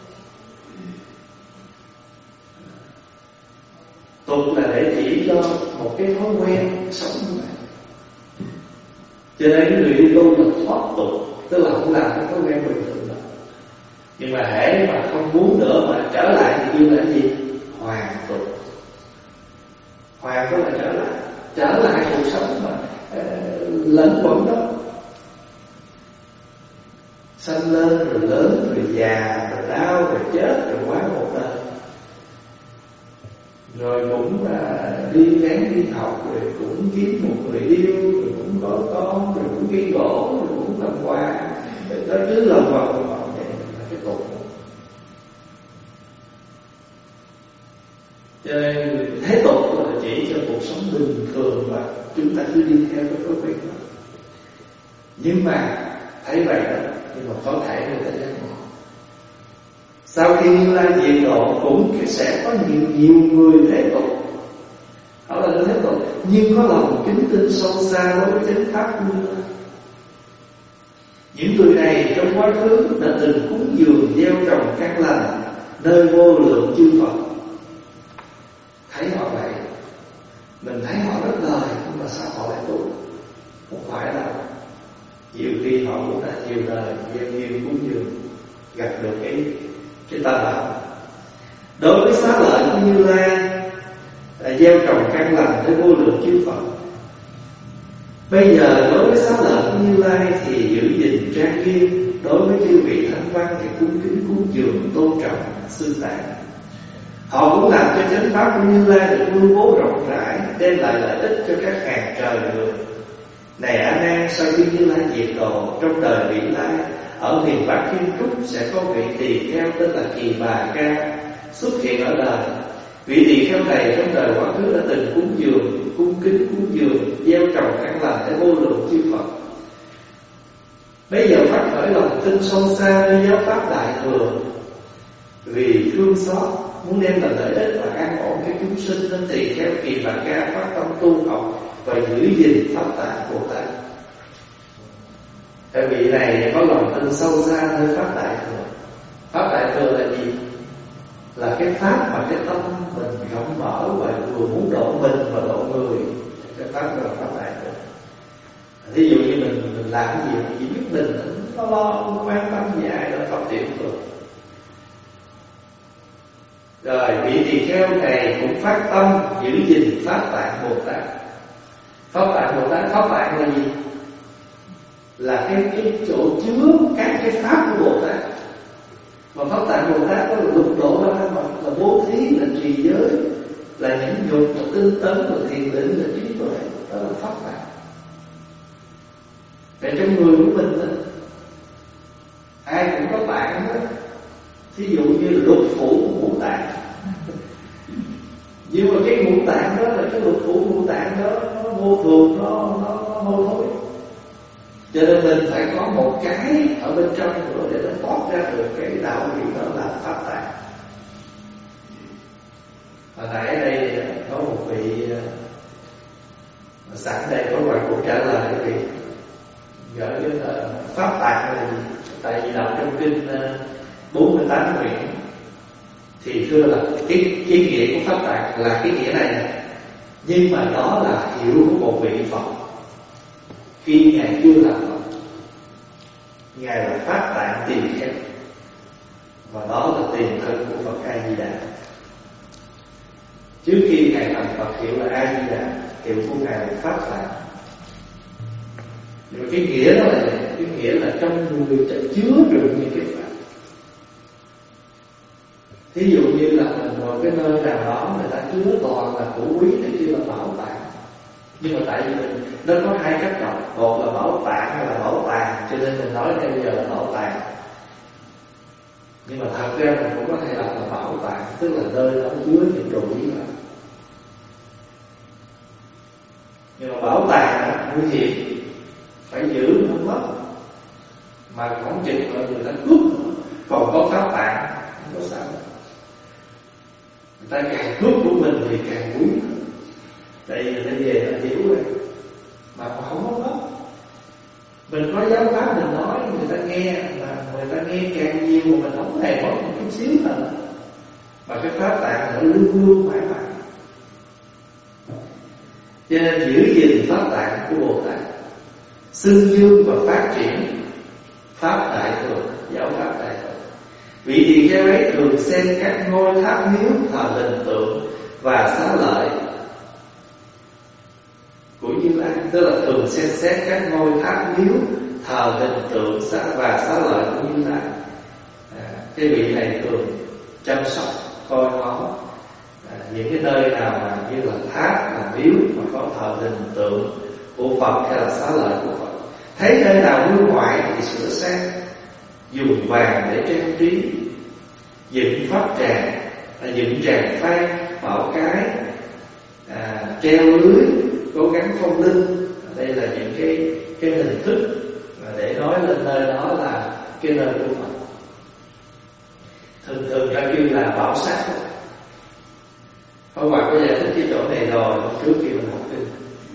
Tục là để chỉ cho một cái thói quen sống như vậy. Cho nên cái người đi tu là thoát tục, tức là không làm cái thói quen bình thường đó. Nhưng mà hễ mà không muốn nữa mà trở lại thì kêu là cái gì? Hoàn tục. Hoàn tức là trở lại, trở lại cuộc sống mà uh, lẫn quẩn đó. sanh lên rồi lớn rồi già rồi đau rồi chết rồi quá một đời, rồi cũng là đi gắng đi học, rồi cũng kiếm một người yêu, rồi cũng có con, rồi cũng ghi gỗ, rồi cũng làm quà, rồi tới cứ lần vào lần vào vậy là cái tục. Cho nên thế tục là chỉ cho cuộc sống bình thường và chúng ta cứ đi theo cái thói quen đó. Nhưng mà thấy vậy đó, nhưng mà có thể người ta giác ngộ. Sau khi Như Lai diệt độ cũng sẽ có nhiều nhiều người thế tục, họ là thế tục nhưng có lòng kính tin sâu xa đối với chánh pháp Như Lai. Những người này trong quá khứ đã từng cúng dường gieo trồng căn lành nơi vô lượng chư Phật. Thấy họ vậy, mình thấy họ rất lời, nhưng mà sao họ lại tu? Không phải đâu. Nhiều khi họ cũng đã nhiều đời gieo duyên cúng dường, gặp được cái cái tâm đạo. Đối với xá lợi của Như Lai là gieo trồng căn lành tới vô lượng chư Phật. Bây giờ đối với xá lợi của Như Lai thì giữ gìn trang nghiêm, đối với chư vị thánh văn thì cung kính cúng dường tôn trọng xưng tạng. Họ cũng làm cho chánh pháp của Như Lai được lưu bố rộng rãi, đem lại lợi ích cho các hàng trời người. Này A Nan, sau khi Như Lai diệt độ, trong đời vị lai ở miền Bắc Kim Trúc sẽ có vị tỳ kheo tên là Kỳ Bà Ca xuất hiện ở đời. Vị tỳ kheo này trong đời quá khứ đã từng cúng dường, cung kính cúng dường, gieo trồng căn lành để vô lượng chư Phật. Bây giờ phát khởi lòng tin sâu xa với giáo pháp Đại Thừa, vì thương xót muốn đem lại lợi ích và an ổn các chúng sinh, nên tỳ kheo Kỳ Bà Ca phát tâm tu học và giữ gìn pháp tạng Bồ Tát. Cái vị này có lòng tin sâu xa nơi pháp Đại Thừa. Pháp Đại Thừa là gì? Là cái pháp mà cái tâm mình rộng mở và vừa muốn độ mình và độ người. Cái pháp đó là pháp Đại Thừa. Thí dụ như mình mình làm cái gì mình chỉ biết mình, nó lo, không quan tâm gì ai, đó pháp Tiểu Thừa. Rồi vị tỳ kheo này cũng phát tâm giữ gìn pháp tạng Bồ Tát. Pháp tạng Bồ Tát, pháp tạng là gì? Là cái cái chỗ chứa các cái pháp của Bồ Tát. Mà pháp tạng Bồ Tát đó là lục độ ra mà, là bố thí, là trì giới, là nhẫn nhục, là tinh tấn, là thiền định, là trí tuệ. Đó là pháp tạng. Để trong người của mình đó, ai cũng có tạng đó. Thí dụ như là lục phủ của ngũ tạng. Nhưng mà cái ngũ tạng đó là cái lục phủ ngũ tạng đó nó vô thường, nó nó nó mâu thối. Cho nên mình phải có một cái ở bên trong nữa để nó thoát ra được cái đạo lý đó là pháp tạng. Hồi nãy ở đây có một vị sẵn đây có vài cuộc trả lời quý vị gửi đến là pháp tạng là gì? Tại vì đọc trong kinh bốn mươi tám nguyện thì thưa là cái, cái nghĩa của pháp tạng là cái nghĩa này, nhưng mà đó là hiệu của một vị Phật khi Ngài chưa làm Phật. Ngài là pháp tạng tỳ kheo, và đó là tiền thân của Phật A Di Đà. Trước khi Ngài làm Phật hiệu là A Di Đà, hiệu của Ngài là pháp tạng. Nhưng mà cái nghĩa đó là cái nghĩa là trong người chứa được những cái pháp. Thí dụ như là mình ngồi cái nơi nào đó người ta chứa toàn là củ quý này kia là bảo tàng. Nhưng mà tại vì mình nó có hai cách đọc, một là bảo tàng hay là bảo tàng, cho nên mình nói đây bây giờ là bảo tàng. Nhưng mà thật ra mình cũng có thể đọc là bảo tàng, tức là nơi đó chứa những đồ quý đó. Nhưng mà bảo tàng là nguy hiểm, phải giữ không mất, mà không chừng là người ta cướp. Còn có pháp tạng không có sao. Người ta càng cướp của mình thì càng quý. Tại vì người ta về là hiểu rồi, mà không có mất. Mình có giáo pháp mình nói người ta nghe, mà người ta nghe càng nhiều mà mình không hề mất một chút xíu nào. Mà cái pháp tạng nó luôn luôn mãi mãi. Cho nên giữ gìn pháp tạng của Bồ Tát, xưng dương và phát triển pháp Đại Thừa, giáo pháp Đại Thừa. Vị tỳ kheo ấy thường xem các ngôi tháp miếu thờ hình tượng và xá lợi của Như Lai, tức là thường xem xét các ngôi tháp miếu thờ hình tượng xá và xá lợi của Như Lai. À, cái vị này thường chăm sóc coi ngó à, những cái nơi nào mà như là tháp, là miếu mà có thờ hình tượng của Phật hay là xá lợi của Phật. Thấy nơi nào hư hoại thì sửa sang, dùng vàng để trang trí, dựng pháp tràng, à, dựng tràng phay, bảo cái, à, treo lưới, cố gắng phong linh. Đây là những cái cái hình thức mà để nói lên nơi đó là cái nơi của Phật. Thường thường ta kêu là bảo sát. Ông Hòa có giải thích cái chỗ này rồi trước khi mình học kinh.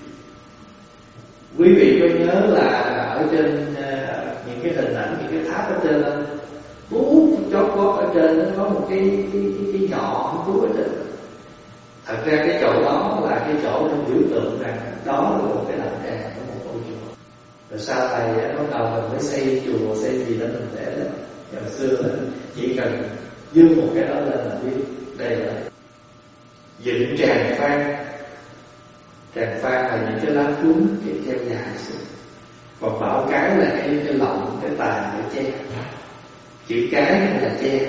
Quý vị có nhớ là ở trên uh, những cái hình ảnh, những cái tháp ở trên đó, bút chót vót ở trên nó có một cái cái, cái, cái nhọn bút ở trên. Thật ra cái chỗ đó là cái chỗ trong biểu tượng rằng đó là một cái đạo tràng của một ngôi chùa. Rồi sau này bắt đầu mình mới xây chùa, xây gì đó mình để lên. Hồi xưa là chỉ cần dương một cái đó lên là biết đây là dựng tràng phan. Tràng phan là những cái lá cuốn cái treo dài xuống. Còn bảo cái là cái cái lọng, cái tàn để che. Chữ cái là che.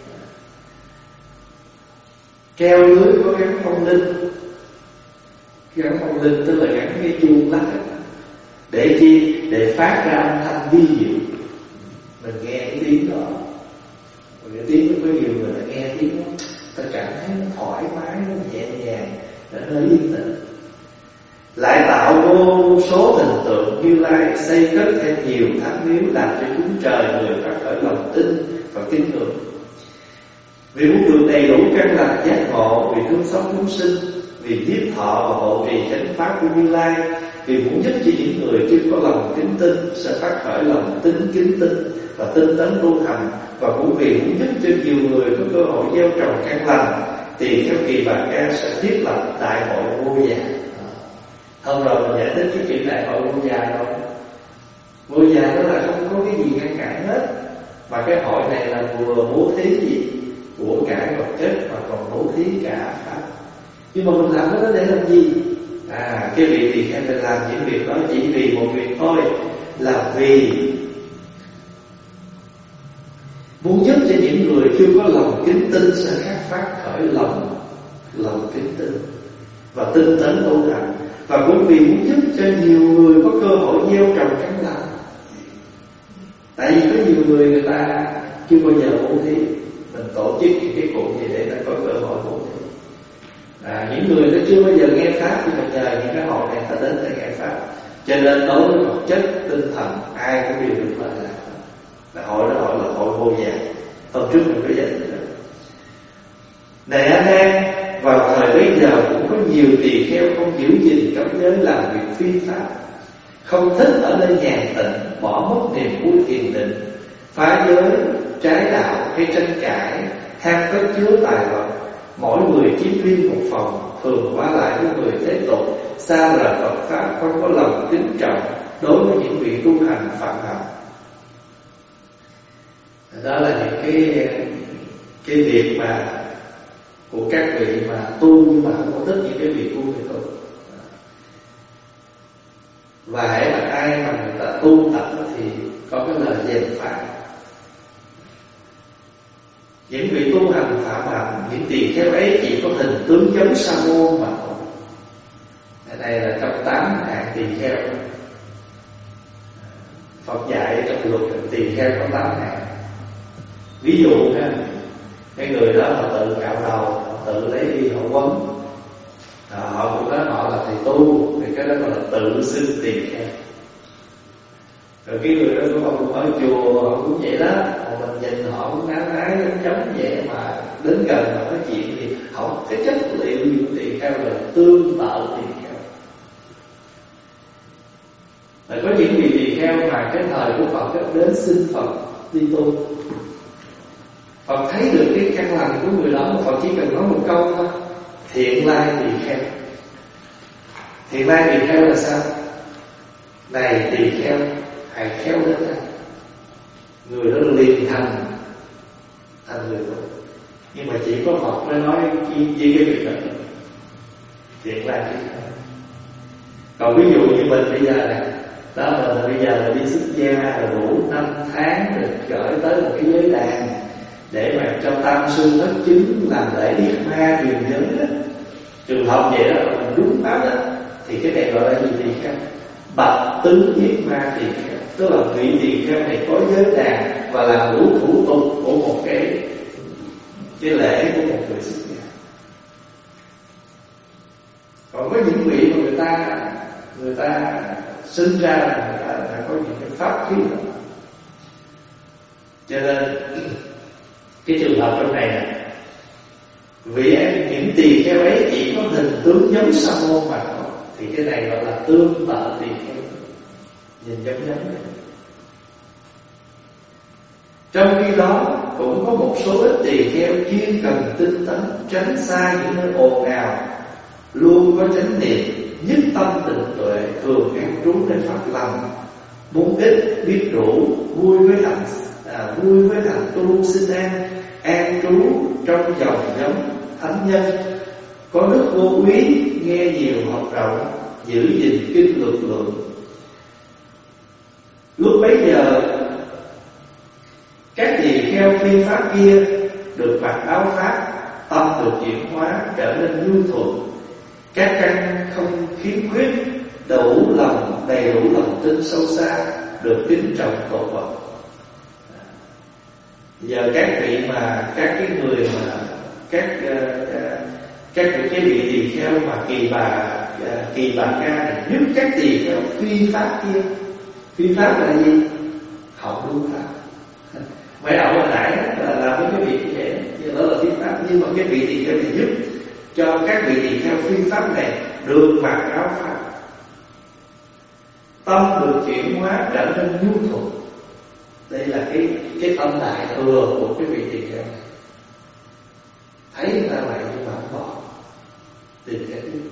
Treo lưới có gắn phong linh. Gắn phong linh tức là gắn cái chuông lắc. Để chi? Để phát ra âm thanh vi diệu. Mình nghe cái tiếng đó. Rồi cái tiếng nó có nhiều người là nghe tiếng đó, ta cảm thấy nó thoải mái, nó nhẹ nhàng, nó hơi yên tĩnh. Lại tạo vô số hình tượng Như Lai, xây cất thêm nhiều tháp miếu, làm cho chúng trời người phát khởi lòng tin và kính ngưỡng. Vì muốn được đầy đủ căn lành giác ngộ, vì thương xót chúng sinh, vì nhiếp thọ và hộ trì chánh pháp của Như Lai, vì muốn giúp cho những người chưa có lòng kính tin sẽ phát khởi lòng tin kính tin và tinh tấn tu hành, và cũng vì muốn giúp cho nhiều người có cơ hội gieo trồng căn lành, thì theo kỳ Bà Ca sẽ thiết lập đại hội vô già. Hôm rồi mình giải thích cái chuyện đại hội vô già rồi. Vô già đó là không có cái gì ngăn cản hết, mà cái hội này là vừa bố thí gì của cải vật chất mà còn bố thí cả pháp. Nhưng mà mình làm cái đó để làm gì? À, cái vị tỳ kheo phải làm những việc đó chỉ vì một việc thôi, là vì muốn giúp cho những người chưa có lòng kính tin sẽ khắc phát khởi lòng lòng kính tin và tinh tấn tu hành, và cũng vì muốn giúp cho nhiều người có cơ hội gieo trồng căn lành. Tại vì có nhiều người người ta chưa bao giờ bố thí, mình tổ chức những cái cuộc gì để ta có cơ hội bố thí. À, những người ta chưa bao giờ nghe pháp thì mà nhờ những cái hội này ta đến để nghe pháp, cho nên đối với vật chất tinh thần ai cũng đều được lợi lạc. Là hội đó gọi là hội vô già. Hôm trước mình có giải thích đó. Này anh em, vào thời bấy giờ cũng có nhiều tỳ kheo không giữ gìn cấm giới, làm việc phi pháp, không thích ở nơi nhàn tịnh, bỏ mất niềm vui thiền định, phá giới, trái đạo hay tranh cãi, ham cất chứa tài vật. Mỗi người chiếm riêng một phòng, thường qua lại với người thế tục, xa rời Phật pháp, không có lòng kính trọng đối với những vị tu hành phạm hạnh. Đó là những cái cái việc mà của các vị mà tu nhưng mà không có thích những cái việc tu thì tu. Và hãy là ai mà người ta tu tập thì có cái lời dèm phạt. Những vị tu hành phạm hạnh, những tỳ kheo ấy chỉ có hình tướng giống sa môn mà thôi. Cái này là trong tám hạng tỳ kheo. Phật dạy trong luật tỳ kheo có tám hạng. Ví dụ ha, cái người đó họ tự cạo đầu, họ tự lấy đi họ quấn, à, họ cũng nói họ là thầy tu, thì cái đó gọi là tự xưng tỳ kheo. Rồi cái người đó cũng không ở chùa, họ cũng vậy đó, mà mình nhìn họ cũng ngáo ngái giống giống vậy, mà đến gần mà nói chuyện thì họ cái chất liệu của tỳ kheo là tương tự tỳ kheo. Rồi có những vị tỳ kheo mà cái thời của Phật đến xin Phật đi tu, Phật thấy được cái căn lành của người đó, Phật chỉ cần nói một câu thôi: thiện lai tỳ kheo. Thiện lai tỳ kheo là sao? Này tỳ kheo, hãy khéo đến đây. Người đó liền thành thành người tu. Nhưng mà chỉ có Phật mới nói chi chi cái việc đó. Thiện lai tỳ kheo. Còn ví dụ như mình bây giờ này, Đó là bây giờ là đi xuất gia là đủ năm tháng được gửi tới một cái giới đàn để mà cho tam sư thất chứng làm lễ yết ma truyền giới đó. Trường hợp vậy đó là đúng pháp đó, thì cái này gọi là gì tỳ kheo? Bạch tứ yết ma tỳ kheo, tức là vị tỳ kheo này có giới đàn và làm đủ thủ tục của một cái cái lễ của một người xuất gia. Còn có những vị mà người ta người ta sinh ra là người ta đã có những cái pháp khí đó. Cho nên cái trường hợp trong này này, vì những tỳ kheo ấy chỉ có hình tướng giống sa môn mà thôi, thì cái này gọi là tương tự tỳ kheo, nhìn giống giống này. Trong khi đó cũng có một số ít tỳ kheo chuyên cần tinh tấn, tránh xa những nơi ồn ào, luôn có chánh niệm, nhất tâm tịnh tuệ, thường an trú nơi pháp lành, muốn ít biết đủ, vui với hạnh à, vui với hạnh tu sinh an, an trú trong dòng giống thánh nhân, có đức vô úy, nghe nhiều học rộng, giữ gìn kinh luật lượng. Lúc bấy giờ các tỳ kheo phi pháp kia được mặc áo pháp, tâm được chuyển hóa trở nên nhu thuận, các căn không khiếm khuyết, đủ lòng đầy đủ lòng tin sâu xa, được kính trọng tổ Phật. Giờ các vị mà các cái người mà các uh, các cái vị tỳ kheo mà kỳ bà uh, kỳ bà ca này giúp các tỳ kheo phi pháp kia. Phi pháp là gì? Học đúng pháp. Mấy ông hồi nãy là làm với cái vị như vậy, nhưng đó là phi pháp. Nhưng mà cái vị tỳ kheo thì giúp cho các vị tỳ kheo phi pháp này được mặc áo pháp, tâm được chuyển hóa trở nên nhu thuận. Đây là cái cái tâm đại thừa của cái vị tỳ kheo này. Thấy người ta vậy nhưng mà không bỏ, tìm cái thứ.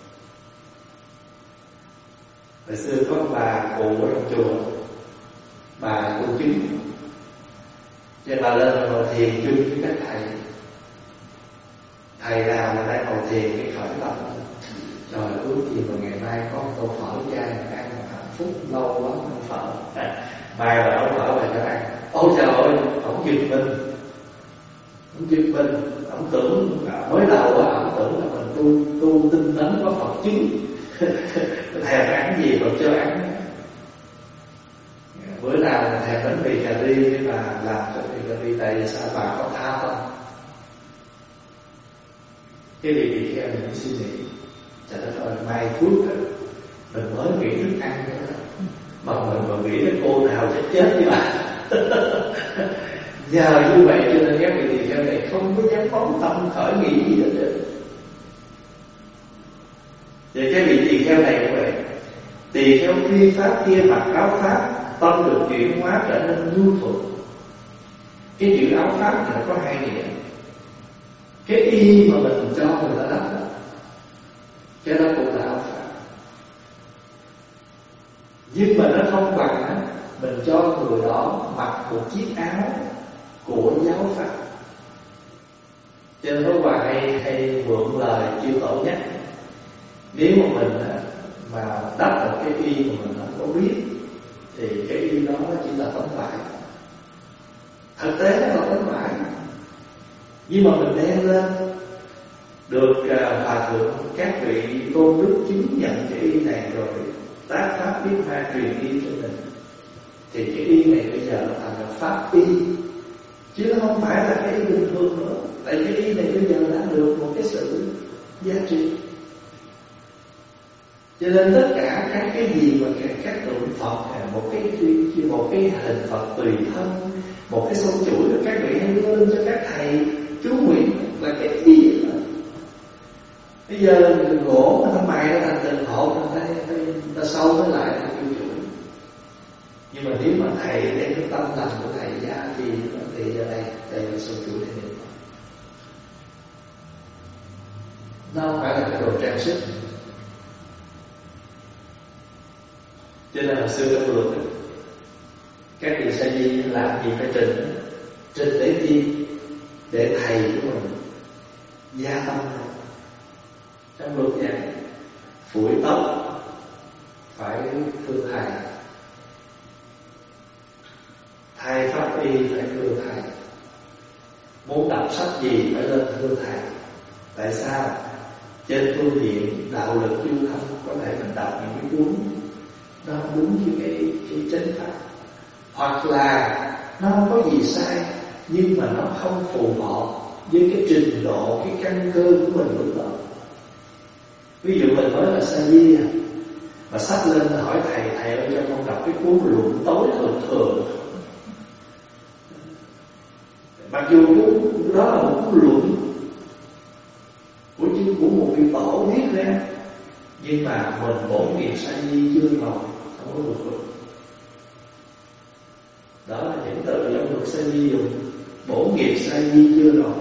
Hồi xưa có bà cụ ở trong chùa, bà tu chứng, cho bà lên là ngồi thiền chung với các thầy. Thầy nào mà đang ngồi thiền cái khởi tâm, rồi ước gì mà ngày mai có một tô phở chay mà ăn mà hạnh phúc lâu quá ăn phở. À, mai là ông phở về cho ăn. Ôi trời ơi, ông giật mình, ông giật mình, ông tưởng mới đầu á, ông tưởng là mình tu tu tinh tấn có Phật chứng, thèm ăn gì còn cho ăn. Bữa nào mà thèm bánh mì cà ri với bà làm cho mì cà ri, tại vì sao bà có tha tâm. Cái vị tỳ kheo mình suy nghĩ, trời đất ơi, mai phước rồi, mình mới nghĩ thức ăn nữa đó, mà mình mà nghĩ đến cô nào chết chết với bà. Nhờ như vậy cho nên các vị tỳ kheo này không có dám phóng tâm khởi nghĩ gì hết trơn. Vậy cái vị tỳ kheo này như vậy, tỳ kheo phi pháp kia mặc áo pháp, tâm được chuyển hóa trở nên nhu thuận. Cái chữ áo pháp này nó có hai nghĩa. Cái y mà mình cho người ta đắp đó, cái đó cũng là áo pháp. Nhưng mà nó không bằng đó, mình cho người đó mặc một chiếc áo của giáo pháp. Cho nên Pháp Hòa hay hay mượn lời chư tổ nhắc, nếu mà mình mà đắp một cái y mà mình không có biết thì cái y đó chỉ là tấm vải. Thực tế nó là tấm vải, nhưng mà mình đem lên được uh, hòa thượng các vị tôn đức chứng nhận cái y này rồi tác pháp biết ma truyền y cho mình, thì cái y này bây giờ nó thành là pháp y, chứ không phải là cái y bình thường nữa. Tại cái y này bây giờ đã được một cái sự giá trị. Cho nên tất cả các cái gì mà các, các tượng Phật, một cái một cái hình Phật tùy thân, một cái sâu chuỗi của các vị hay đưa lên cho các thầy chú nguyện là cái gì vậy? Bây giờ gỗ mà nó mài ra thành từng hộp, người ta, ta sâu nó lại là chú chuỗi. Nhưng mà nếu mà thầy đem cái tâm lành của thầy ra thì thì ở đây đây là sâu chuỗi này. Nó không phải là cái đồ trang sức. Cho nên hồi xưa trong luật các vị sa di làm gì phải trình trình để chi? Để thầy của mình gia tâm. Trong luật vậy phủi tóc phải thưa thầy, thầy pháp y phải thưa thầy, muốn đọc sách gì phải lên thưa thầy. Tại sao? Trên phương diện đạo lực du thông có thể mình đọc những cái cuốn nó đúng với cái, cái chánh pháp, hoặc là nó không có gì sai nhưng mà nó không phù hợp với cái trình độ, cái căn cơ của mình lúc đó. Ví dụ mình nói là sa di à, mà sắp lên hỏi thầy, thầy ơi cho con đọc cái cuốn luận tối thường thường. Mặc dù cuốn đó là một cuốn luận của chứ của một vị tổ viết ra, nhưng mà mình bổn nghiệp sa di chưa rồi, không có được luận. Đó là những từ trong luật sa di dùng, bổn nghiệp sa di chưa rồi.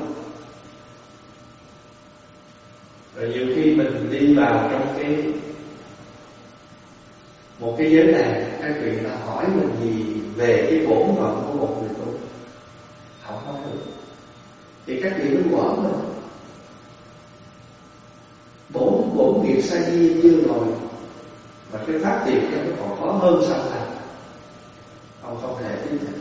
Rồi nhiều khi mình đi vào trong cái một cái giới này, các vị ta hỏi mình gì về cái bổn phận của một người tu, không nói được, thì các vị mới hỏi mình bổn bổn nghiệp sa di chưa rồi, mà cái pháp tiền cho nó còn khó hơn sao thầy? Ông không thể tiếp nhận.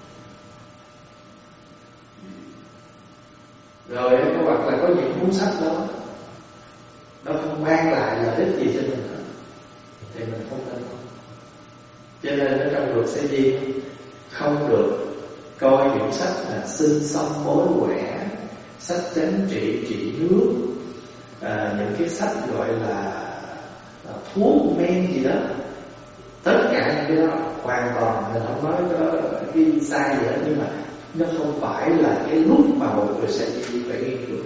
Rồi có hoặc là có những cuốn sách đó nó không mang lại lợi ích gì cho mình hết, thì mình không nên. Cho nên ở trong luật sa di không được coi những sách là sinh xong mối quẻ, sách chánh trị trị nước, à, những cái sách gọi là, là thuốc men gì đó. Tất cả những cái đó hoàn toàn mình không nói có cái sai gì hết, nhưng mà nó không phải là cái lúc mà một người sa di phải nghiên cứu.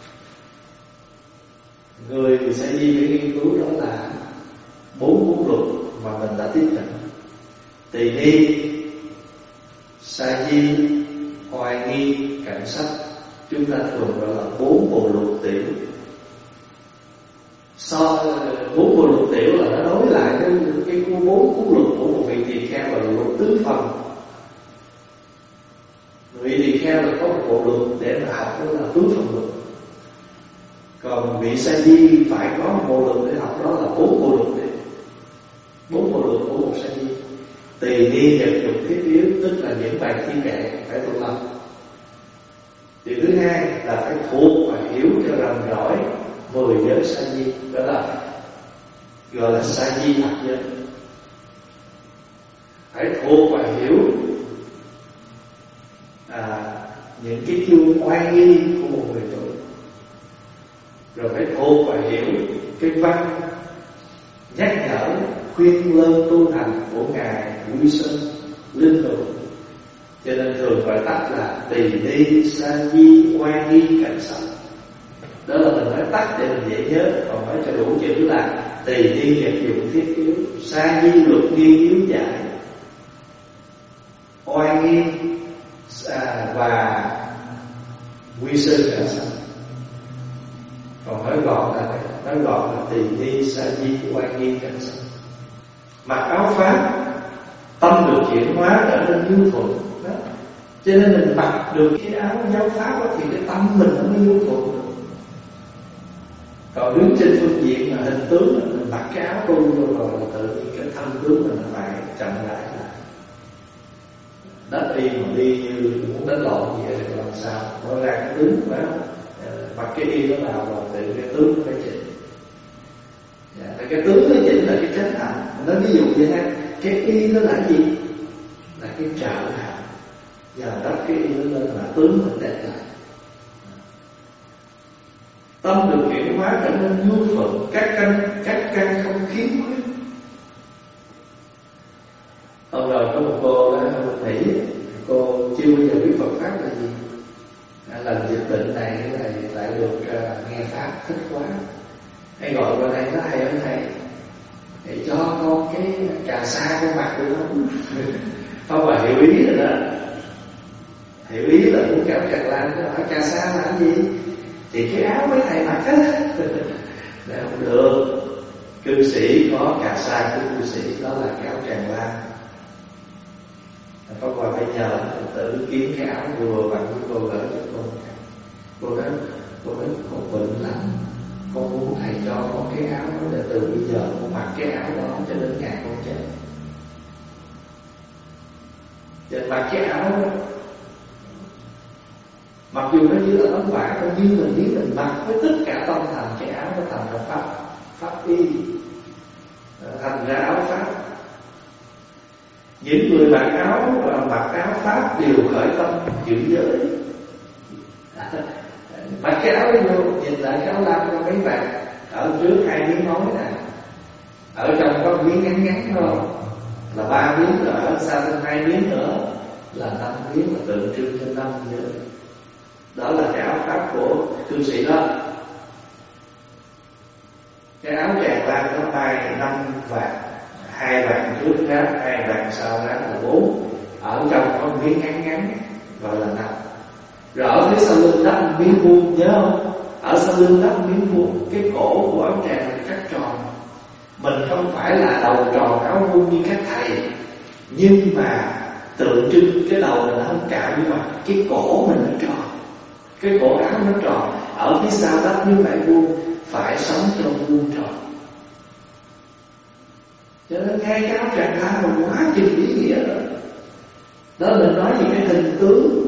Người sa di phải nghiên cứu đó là bốn cuốn luật mà mình đã tiếp nhận: tỳ ni, sa di, oai nghi, cảnh sách. Chúng ta thường gọi là bốn bộ luật tiểu. So bốn bộ luật tiểu là nó đối lại với cái bốn cuốn luật của một vị tỳ kheo là luật tứ phần. Vị tỳ kheo là có một bộ luật để mà học, đó là tứ phần luật. Còn vị sa di phải có một bộ luật để học, đó là bốn bộ luật để bốn bộ luật của một sa di. Tỳ ni nhật dục thiết yếu, tức là những bài thi kệ phải tu tập. Điều thứ hai là phải thuộc và hiểu cho rành rõi mười giới sa di, đó là gọi là sa di thập giới. Phải thuộc và hiểu à, những cái chương oai nghi của một người tu. Rồi phải thuộc và hiểu cái văn nhắc nhở khuyên lơn tu hành của ngài Quy Sơn Linh Hồn. Cho nên thường gọi tắt là tỳ ni, sa di, oai nghi, cảnh sách. Đó là mình nói tắt để mình dễ nhớ. Còn nói cho đủ chữ là tỳ ni nhật dụng thiết yếu, sa di luật nghiên yếu giải, oai nghi à, và Quy Sơn cảnh sách. Còn nói gọn là nói gọn là tỳ ni, sa di, oai nghi, cảnh sách. Mặc áo pháp, tâm được chuyển hóa trở nên nhu thuận. Đó. Cho nên mình mặc được cái áo giáo pháp đó, thì cái tâm mình nó mới nhu thuận được. Còn đứng trên phương diện mà hình tướng mình mặc cái áo tu vô rồi là tự nhiên cái thân tướng mình nó phải chậm lại lại. Đất y mà đi như muốn đánh lộn vậy thì làm sao? Nó ra cái tướng phải không? Mặc cái y nó vào rồi tự cái tướng nó phải chỉnh. Dạ, cái tướng nó chỉnh là cái chánh hạnh. Nói ví dụ như thế, cái y nó là gì? Là cái trợ hạnh. Giờ đắp cái y nó lên là tướng mình đẹp lại. Tâm được chuyển hóa trở nên nhu thuận, các căn các căn không khiếm khuyết. Hôm rồi có một cô đã Mỹ, cô chưa bao giờ biết Phật pháp là gì. Lần dịch bệnh này lại lại được uh, nghe pháp thích quá. Hay gọi qua đây nó hay ở thầy, để cho con cái cà sa con mặt được không? Không mà hiểu ý rồi đó. Hiểu ý là muốn kéo Tràng Lan, nó hỏi cà sa là cái gì? Thì cái áo mấy thầy mặc á. Để không được. Cư sĩ có cà sa của cư sĩ, đó là cái áo Tràng Lan. Có qua phải nhờ tự kiếm cái áo vừa bằng với cô gửi cho cô. Cô nói, cô nói cô bệnh lắm. con muốn thầy cho con cái áo đó để từ bây giờ con mặc cái áo đó cho đến ngày con chết. Để mặc cái áo đó, mặc dù nó chỉ là tấm vải thôi, nhưng mà nếu mình mặc với tất cả tâm thành, cái áo nó thành ra pháp pháp y, thành ra áo pháp. Những người mặc áo và mặc áo pháp đều khởi tâm giữ giới. Mặc cái áo vô, nhìn lại cái áo lam cho mấy bạn, ở trước hai miếng nói nè, ở trong có miếng ngắn ngắn không, là ba miếng, rồi ở sau thêm hai miếng nữa là năm miếng, là tượng trưng cho năm giới. Đó là cái áo pháp của cư sĩ đó. Cái áo tràng lam nó bay năm vạt, hai vạt trước ráp, hai vạt sau ráp là bốn. Ở trong có miếng ngắn ngắn gọi là năm. Rồi ở phía sau lưng đắp miếng vuông, nhớ không? Ở sau lưng đắp miếng vuông. Cái cổ của áo tràng là cắt tròn. Mình không phải là đầu tròn áo vuông như các thầy, nhưng mà tượng trưng cái đầu mình không cạo, nhưng mà cái cổ mình nó tròn, cái cổ áo nó tròn. Ở phía sau đắp như vậy vuông, phải sống trong vuông tròn. Cho nên ngay cái áo tràng lam là quá chừng ý nghĩa đó. Đó mình nói về cái hình tướng.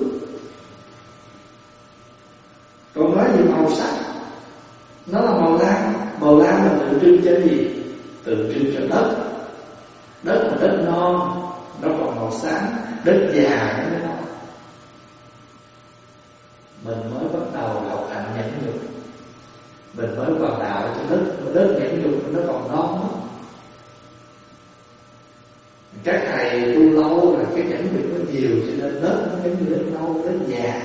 Còn nói về màu sắc, nó là màu lam. Màu lam là tượng trưng cho gì? Tượng trưng cho đất. Đất là đất non, nó còn màu xám. Đất già nó mới non. Mình mới bắt đầu học hành nhẫn nhục, mình mới vào đạo cho đất, đất nhẫn nhục nó còn non đó. Các thầy tu lâu là cái nhẫn nhục nó nhiều, cho nên đất nó giống như đất nâu, đất già.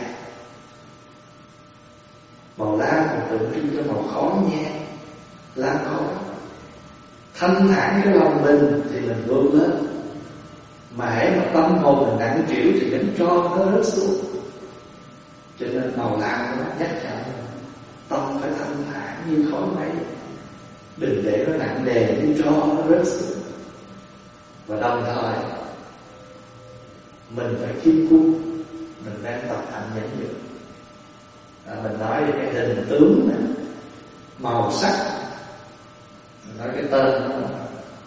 Màu lam là tượng trưng cho màu khói nhang, lam khói. Thanh thản cái lòng mình thì mình vươn lên, mà hễ mà tâm hồn mình nặng trĩu thì đánh cho nó rớt xuống. Cho nên màu lam nó nhắc nhở tâm phải thanh thản như khói mây, đừng để nó nặng nề như tro nó rớt xuống. Và đồng thời mình phải khiêm cung, mình đang tập hành nhẫn nhục. À, mình nói về cái hình tướng này, màu sắc, mình nói cái tên nó là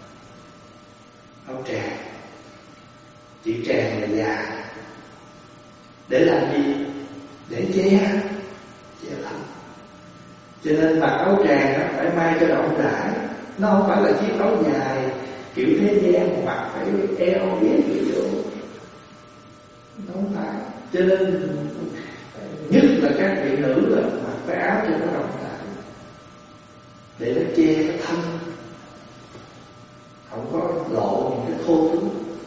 áo tràng. Chữ tràng là dài, để làm gì? Để che, che lạnh. Cho nên mặc áo tràng đó phải may cho rộng rãi. Nó không phải là chiếc áo dài kiểu thế gian mà mặc phải eo biết kiểu chỗ. Nó không phải. Cho nên nhất là các vị nữ là mặc cái áo cho nó rộng rãi, để nó che cái thân, không có lộ những cái thô tướng.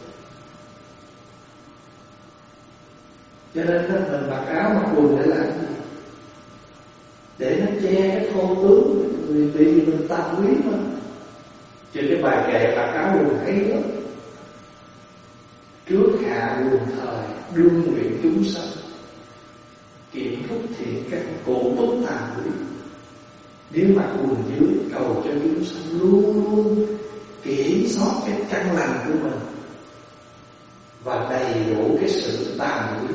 Cho nên đó, mình mặc áo mặc quần để làm gì? Để nó che cái thô tướng, vì, vì mình tam quý mà. Chứ cái bài kệ mặc áo quần hay lắm. Trước hạ quần thời, đương nguyện chúng sanh, kiện phúc thiện căn cổ bất tàm quý. Nếu mặc quần dưới cầu cho chúng sanh luôn luôn kiểm soát cái căn lành của mình và đầy đủ cái sự tàm quý.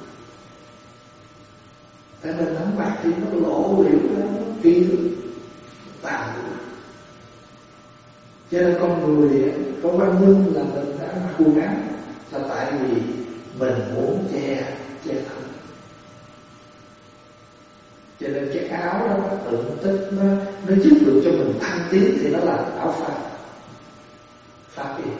Thế nên nắm bạc thì nó lộ liễu ra, nó kỳ tàm quý. Cho nên con người có văn minh là mình đã mặc quần áo là tại vì mình muốn che che thân. Cho nên cái áo đó nó tượng tích, nó, nó giúp được cho mình thăng tiến thì nó là áo pháp, pháp y.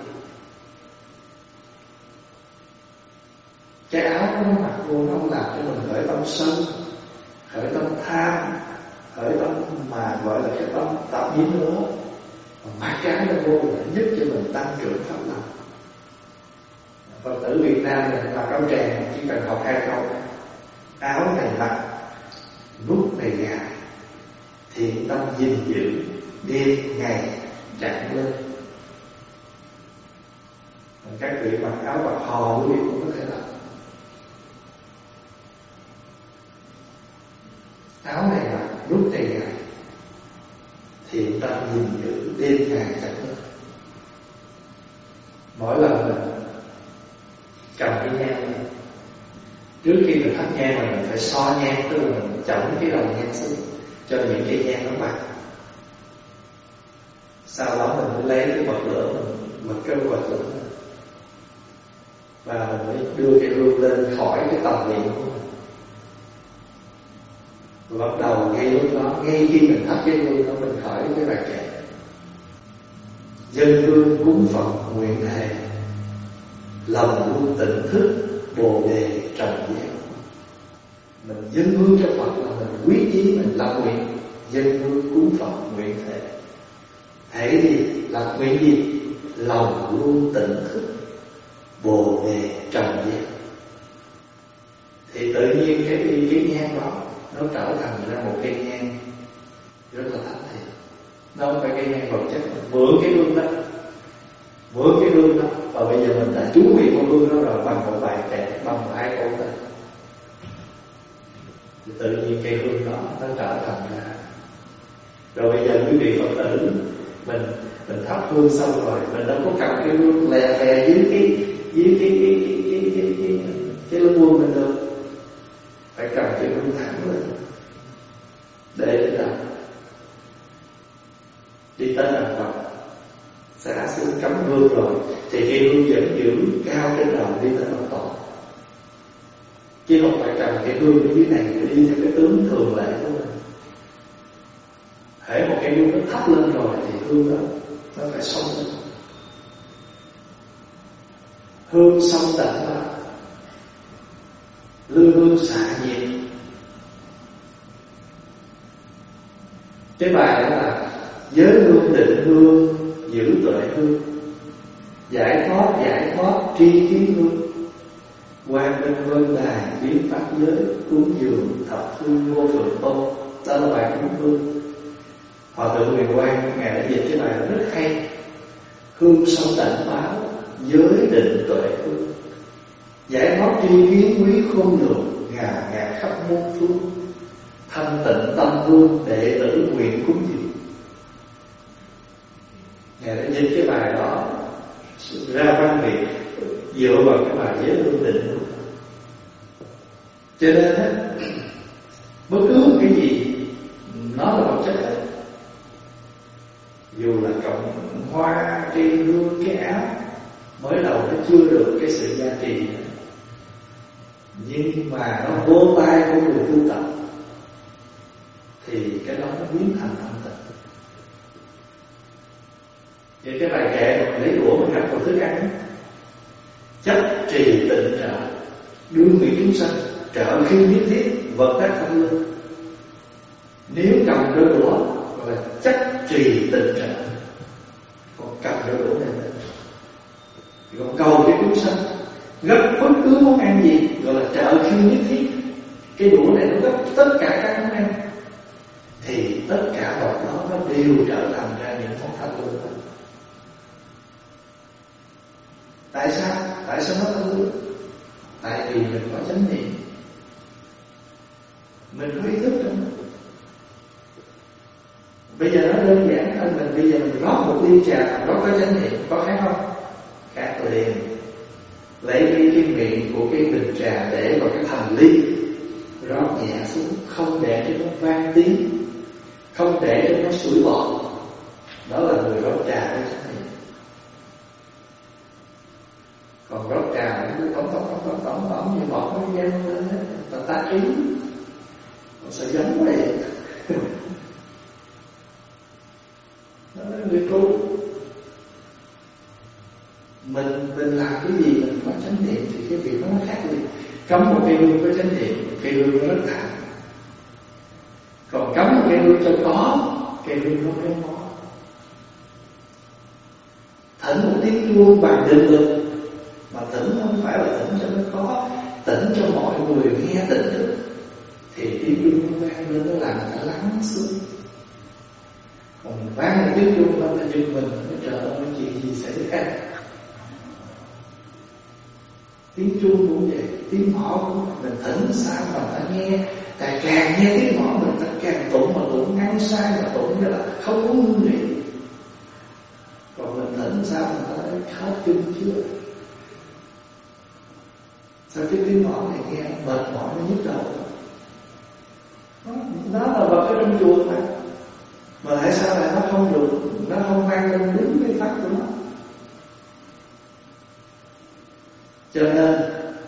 Cái áo đó nó mặc vô nó làm cho mình khởi tâm sân, khởi tâm tham, khởi tâm mà gọi là cái tâm tập nhiễm nữa. Mặc cái đó vô là giúp cho mình tăng trưởng pháp lành. Phật tử Việt Nam này mặc áo tràng chỉ cần học hai câu: áo này mặc, nút này gài, thiện tâm gìn giữ, đêm ngày chẳng lên. Các vị mặc áo bạc hò quý vị cũng có thể làm. Áo này mặc, nút này gài, thiện tâm gìn giữ, đêm ngày chẳng lên. Mỗi lần mình cầm cái nhang lên, trước khi mình thắp nhang là mình phải so nhang, tức là mình chậm cái đầu nhang xuống. cho những cây nhang nó bạc. Sau đó mình mới lấy cái bật lửa, mình bật cái bật lửa và mình mới đưa cái hương lên khỏi cái tầm miệng của mình. Và bắt đầu ngay lúc đó, ngay khi mình thắp cái hương đó, mình khởi cái bài kệ dân hương cúng Phật nguyện thề, lòng luôn tỉnh thức bồ đề trần gian. Mình dân hương cho Phật là mình quý chí, mình làm nguyện dân hương cúng Phật nguyện thề. Thề gì? Làm nguyện gì? Lòng luôn tỉnh thức bồ đề trần gian. Thì tự nhiên cái ý kiến nhang đó nó trở thành ra một cây nhang rất là thánh thiện. Nó không phải cây nhang vật chất, mượn cái hương đó, mượn cái hương đó, và bây giờ mình đã chú nguyện con hương đó rồi bằng một bài kệ, bằng một hai câu thôi, thì tự nhiên cây hương đó nó trở thành ra. Rồi bây giờ quý vị Phật tử, mình mình thắp hương xong rồi, mình đâu có cầm cái hương lè lè dưới cái dưới cái cái cái cái cái cái, cái lưng quân mình đâu, phải cầm cái hương thẳng lên để lên đầu, đi tới bàn Phật xả xuống cắm hương rồi thì cái hương vẫn giữ cao trên đầu đi tới bàn Phật, chứ không phải cầm cái hương ở dưới này để đi theo cái tướng thường lệ của mình. Hễ một cái hương nó thấp lên rồi thì hương đó nó phải sống lên. Hương sông tận đó, lư hương xạ nhiệt. Cái bài đó là giới hương định hương giữ tuệ hương, giải thoát giải thoát tri kiến hương, quan minh vân đài biến pháp giới, cúng dường thập phương vô thượng tôn. Đó là bài cúng hương. Hòa thượng Huyền Quang ngài đã dịch cái bài đó rất hay. Hương sông tận báo giới định tuệ hương, giải thoát tri kiến quý khôn lượng, ngà ngà khắp muôn phương, thanh tịnh tâm hương đệ tử nguyện cúng dường. Ngài đã dịch cái bài đó ra văn viện dựa vào cái bài giới hương định hương. Cho nên á, bất cứ một cái gì nó là một chất hết, dù là cộng hoa, cây hương, cái áo, mới đầu nó chưa được cái sự gia trì, nhưng mà nó vô tay của người tu tập thì cái đó nó biến thành thanh tịnh. Vậy cái bài kệ mà mình lấy đũa mình gắp vào thức ăn, chấp trì tịnh trợ, đương vị chúng sanh, trợ khi nhất thiết, vật tác thanh lương. Nếu cầm đôi đũa gọi là chấp trì tịnh trợ, còn cầm đôi đũa này thì còn cầu cái chúng sanh, gấp bất cứ món ăn gì gọi là trợ khi nhất thiết. Cái đũa này nó gấp tất cả các món ăn, thì tất cả vật đó nó đều trở thành ra những món thanh lương. Tại sao? Tại sao nó thanh lương? Tại vì mình có chánh niệm, mình có ý thức trong nó. Bây giờ nó đơn giản hơn, mình bây giờ mình rót một ly trà, rót có chánh niệm, có khác không? Khác liền. Lấy cái, cái miệng của cái bình trà để vào cái thành ly, rót nhẹ xuống, không để cho nó vang tiếng, không để cho nó sủi bọt. Đó là người rót trà với chánh niệm. Còn rót trà nó tống tống tống tống tống tống như bọt nó vang lên hết, ta tác ý, nó sẽ giống vậy. Đó là người tu. Mình mình làm cái gì mình có chánh niệm thì cái việc nó khác liền. Cắm một cây hương có chánh niệm, cây hương nó rất thẳng. Còn cắm một cây hương cho có, cây hương nó méo mó. Thỉnh một tiếng chuông bằng định lực, mà thỉnh không phải là thỉnh cho nó có, thỉnh cho mọi người nghe tỉnh thức, thì tiếng chuông nó vang lên, nó làm người ta lắng xuống. Còn vang một tiếng chuông lên là giật mình, nó trời ơi chuyện gì xảy ra. Tiếng chuông cũng vậy, tiếng mõ cũng mình thỉnh sao mà ta nghe, càng càng nghe tiếng mõ mình ta càng tụng, mà tụng ngắn sai mà tụng như là không có ngưng nghỉ. Còn mình thỉnh sao mà ta nói hết kinh chưa? Sao cái tiếng mõ này nghe mệt mỏi nó nhức đầu? Nó là vật ở trong chùa mà. Mà tại sao lại nó không được, nó không mang lên đúng cái pháp của nó? Cho nên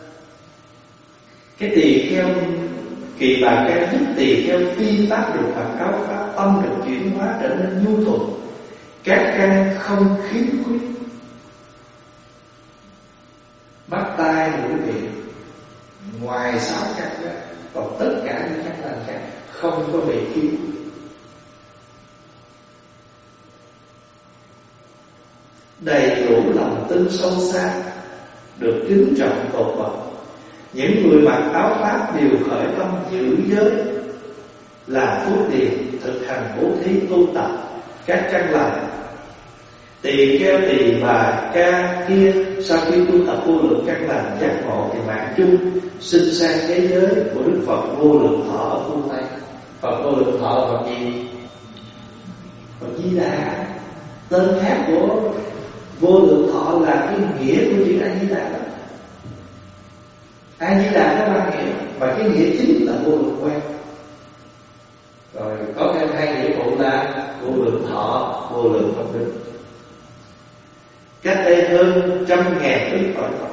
cái tỳ kheo Kỳ Bà Ca giúp tỳ kheo phi pháp được mặc áo pháp, tâm được chuyển hóa trở nên nhu thuận, các căn không khiếm khuyết, mắt tai mũi miệng ngoài sáu căn ra, còn tất cả những căn lành khác không có bị khiếm. Đầy đủ lòng tin sâu xa, được kính trọng tột bậc. Những người mặc áo pháp đều khởi tâm giữ giới, làm phước điền, thực hành bố thí tu tập các căn lành. Tỳ kheo Tỳ Bà Ca kia sau khi tu tập vô lượng căn lành giác ngộ thì mạng chung sinh sang thế giới của Đức Phật Vô Lượng Thọ ở phương Tây. Phật Vô Lượng Thọ là Phật gì? Phật Di Đà. Tên khác của Vô Lượng Thọ là cái nghĩa của chữ A Di Đà đó. A Di Đà có ba nghĩa, và cái nghĩa chính là vô lượng quang. Rồi có thêm hai nghĩa phụ là vô lượng thọ, vô lượng công đức. Cách đây hơn trăm ngàn ức cõi Phật.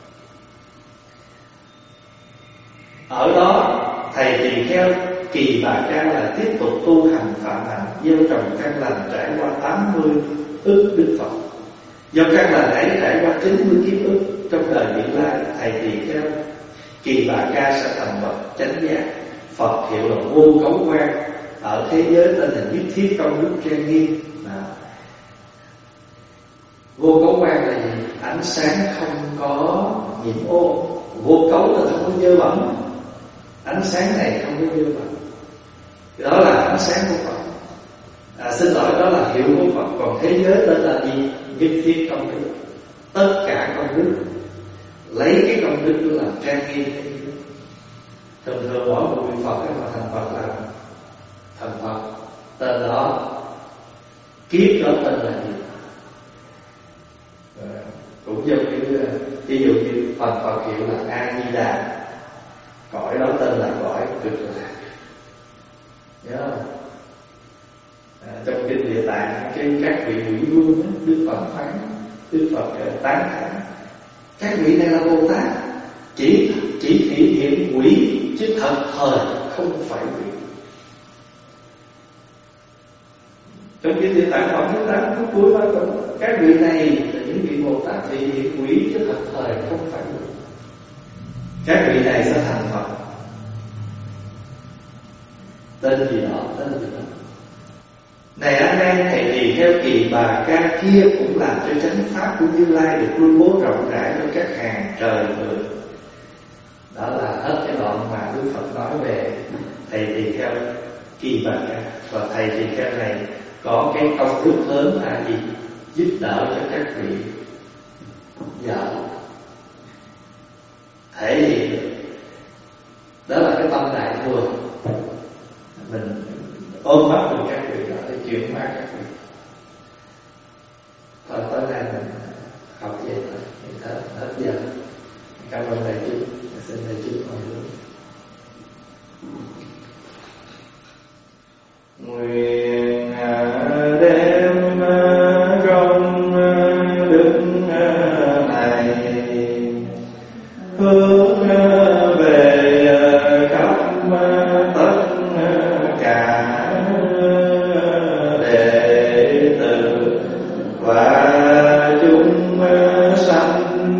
Ở đó thầy tỳ kheo Kỳ Bà Ca là tiếp tục tu hành phạm hạnh, gieo trồng căn lành trải qua tám mươi ức đức Phật. Do căn lành ấy trải qua chín mươi kiếp ức, trong đời vị lai thầy tỳ kheo Kỳ Bà Ca sẽ thành bậc chánh giác. Phật hiệu là Vô Cấu Quang, ở thế giới tên là Nhất Thiết Công Đức Trang Nghiêm. Vô Cấu Quang là gì? Ánh sáng không có nhiễm ô. Vô cấu là không có dơ bẩn, ánh sáng này không có dơ bẩn. Đó là ánh sáng của Phật. À, xin lỗi, đó là hiệu của Phật. Còn thế giới tên là gì? Nhất Thiết Công Đức. Tất cả công đức, lấy cái công đức đó làm trang nghiêm. Thường thường mỗi một vị Phật mà thành Phật là thành Phật, tên đó, kiếp đó tên là gì? À, cũng giống như ví dụ như phần Phật hiệu là A Di Đà, cõi đó tên là cõi cực lạc. Nhớ không? À, trong kinh Địa Tạng, cái các vị quỷ vương đó, Đức Phật phán, Đức Phật tán thán các vị này là Bồ Tát, chỉ chỉ thể hiện quỷ chứ thật thời không phải quỷ. Trong kinh Địa Tạng phẩm thứ tám phút cuối nói các vị này là những vị Bồ Tát thể hiện quỷ chứ thật thời không phải quỷ. Các vị này sẽ thành Phật. Tên gì đó, tên gì đó. Này A Nan, thầy tỳ kheo Kỳ Bà Ca kia cũng làm cho chánh pháp của Như Lai được lưu bố rộng rãi cho các hàng trời người. Đó là hết cái đoạn mà Đức Phật nói về thầy tỳ kheo Kỳ Bà Ca. Và thầy tỳ kheo này có cái công đức lớn là gì? Giúp đỡ cho các vị vợ. Thể hiện đó là cái tâm đại thừa. Mình ôm bắt được các vị đó để chuyển hóa các vị. Thôi tối nay mình học về thôi, hết, hết giờ. Cảm ơn đại chúng, xin đại chúng mọi người. Nguyện đem công đức này hướng về khắp tất cả đệ tử và chúng sanh